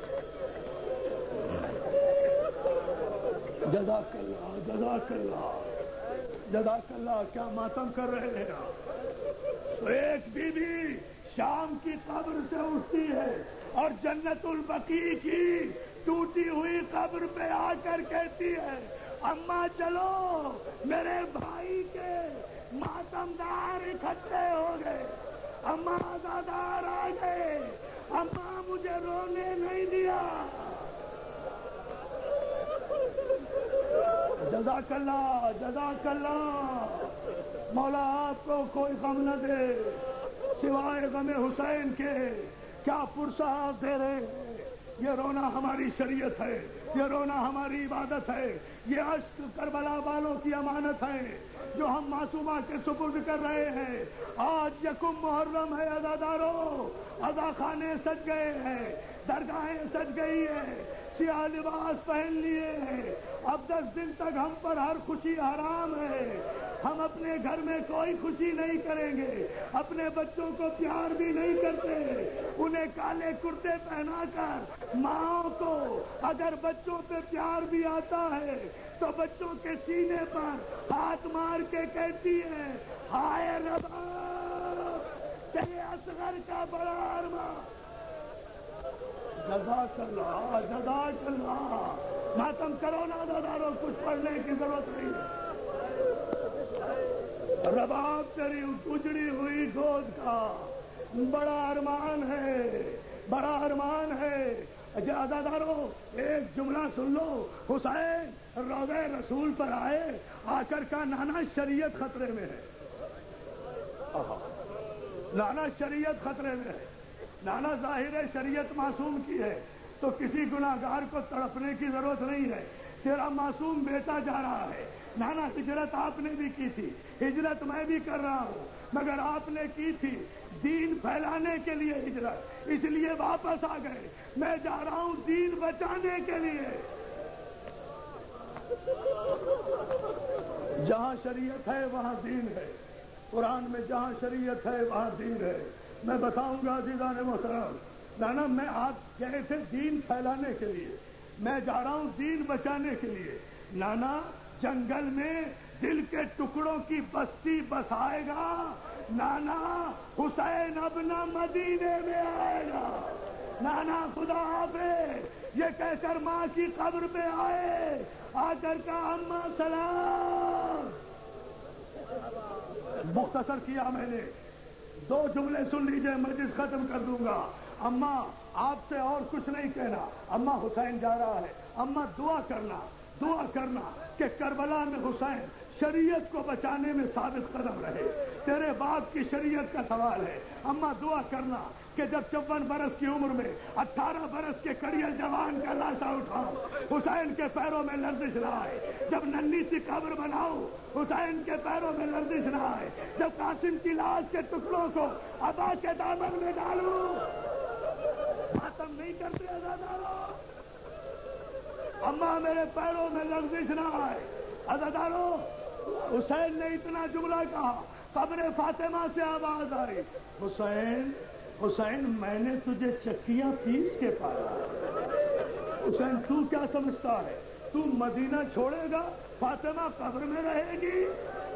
جزاک اللہ جزاک اللہ جزاک اللہ. کیا ماتم کر رہے ہیں آپ؟ تو ایک بی بی شام کی قبر سے اٹھتی ہے اور جنت البقیع کی ٹوٹی ہوئی قبر پہ آ کر کہتی ہے اماں چلو میرے بھائی کے ماتمدار اکٹھے ہو گئے. اماں عزادار آ گئے. اماں مجھے رونے نہیں دیا. جزاک اللہ جزاک اللہ. مولا آپ کو کوئی غم نہ دے سوائے غم حسین کے. کیا پرسہ آپ دے رہے ہیں؟ یہ رونا ہماری شریعت ہے. یہ رونا ہماری عبادت ہے. یہ اشک کربلا والوں کی امانت ہے جو ہم معصومہ کے سپرد کر رہے ہیں. آج یکم محرم ہے عزاداروں. عزا خانے سج گئے ہیں. درگاہیں سج گئی ہیں. سیاہ لباس پہن لیے ہیں. اب دس دن تک ہم پر ہر خوشی حرام ہے. ہم اپنے گھر میں کوئی خوشی نہیں کریں گے، اپنے بچوں کو پیار بھی نہیں کرتے، انہیں کالے کرتے پہنا کر ماں کو اگر بچوں پہ پیار بھی آتا ہے تو بچوں کے سینے پر ہاتھ مار کے کہتی ہے ہائے ربا تیرے اصغر کا بڑا ارمان۔ جزاک اللہ جزاک اللہ، ماتم کرو نا دادارو، کچھ پڑھنے کی ضرورت نہیں ہے۔ رباب تیری اجڑی ہوئی گود کا بڑا ارمان ہے، بڑا ارمان ہے۔ ادادارو ایک جملہ سن لو، حسین روضہ رسول پر آئے، آ کر کا نانا شریعت خطرے میں ہے، نانا شریعت خطرے میں ہے، نانا ظاہر شریعت معصوم کی ہے تو کسی گناہگار کو تڑپنے کی ضرورت نہیں ہے، تیرا معصوم بیٹا جا رہا ہے۔ نانا ہجرت آپ نے بھی کی تھی، ہجرت میں بھی کر رہا ہوں، مگر آپ نے کی تھی دین پھیلانے کے لیے ہجرت، اس لیے واپس آ گئے، میں جا رہا ہوں دین بچانے کے لیے۔ جہاں شریعت ہے وہاں دین ہے، قرآن میں جہاں شریعت ہے وہاں دین ہے۔ میں بتاؤں گا عزیزان محترم، نانا میں آپ گئے تھے دین پھیلانے کے لیے، میں جا رہا ہوں دین بچانے کے لیے۔ نانا جنگل میں دل کے ٹکڑوں کی بستی بسائے گا، نانا حسین اب نہ مدینے میں آئے گا۔ نانا خدا حافظ یہ کہہ کر ماں کی قبر پہ آئے، آ کر کا اماں سلام۔ مختصر کیا میں نے، دو جملے سن لیجئے، مجلس ختم کر دوں گا۔ اماں آپ سے اور کچھ نہیں کہنا، اماں حسین جا رہا ہے، اماں دعا کرنا، دعا کرنا کہ کربلا میں حسین شریعت کو بچانے میں ثابت قدم رہے، تیرے باپ کی شریعت کا سوال ہے۔ اماں دعا کرنا کہ جب چون برس کی عمر میں اٹھارہ برس کے کڑیل جوان کا لاشا اٹھاؤ، حسین کے پیروں میں لرزش نہ آئے، جب ننھی سی قبر بناؤ حسین کے پیروں میں لرزش نہ آئے، جب قاسم کی لاش کے ٹکڑوں کو ابا کے دامن میں ڈالوں، ختم نہیں کرتے عزادارو، اماں میرے پیروں میں لرزش نہ آئے۔ عزادارو حسین نے اتنا جملہ کہا، قبر فاطمہ سے آواز آئی، حسین حسین میں نے تجھے چکیاں پیس کے پایا۔ حسین تو کیا سمجھتا ہے، تو مدینہ چھوڑے گا فاطمہ قبر میں رہے گی؟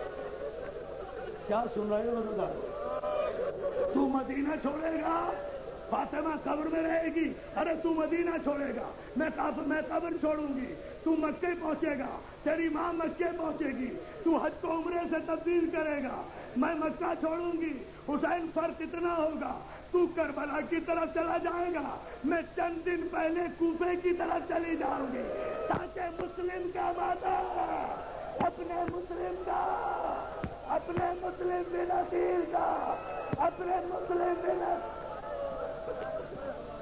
کیا سن رہے ہو عزادارو؟ تو مدینہ چھوڑے گا فاطمہ قبر میں رہے گی؟ ارے تو مدینہ چھوڑے گا، میں میں قبر چھوڑوں گی، تو مکے پہنچے گا، تیری ماں مکے پہنچے گی، تو حج کو عمرے سے تبدیل کرے گا، میں مکہ چھوڑوں گی۔ حسین فرق اتنا ہوگا، تو کربلا کی طرف چلا جائے گا، میں چند دن پہلے کوفے کی طرف چلی جاؤں گی، تاکہ مسلم کا وعدہ اپنے مسلم کا، اپنے مسلم بن عقیل کا، اپنے مسلم بن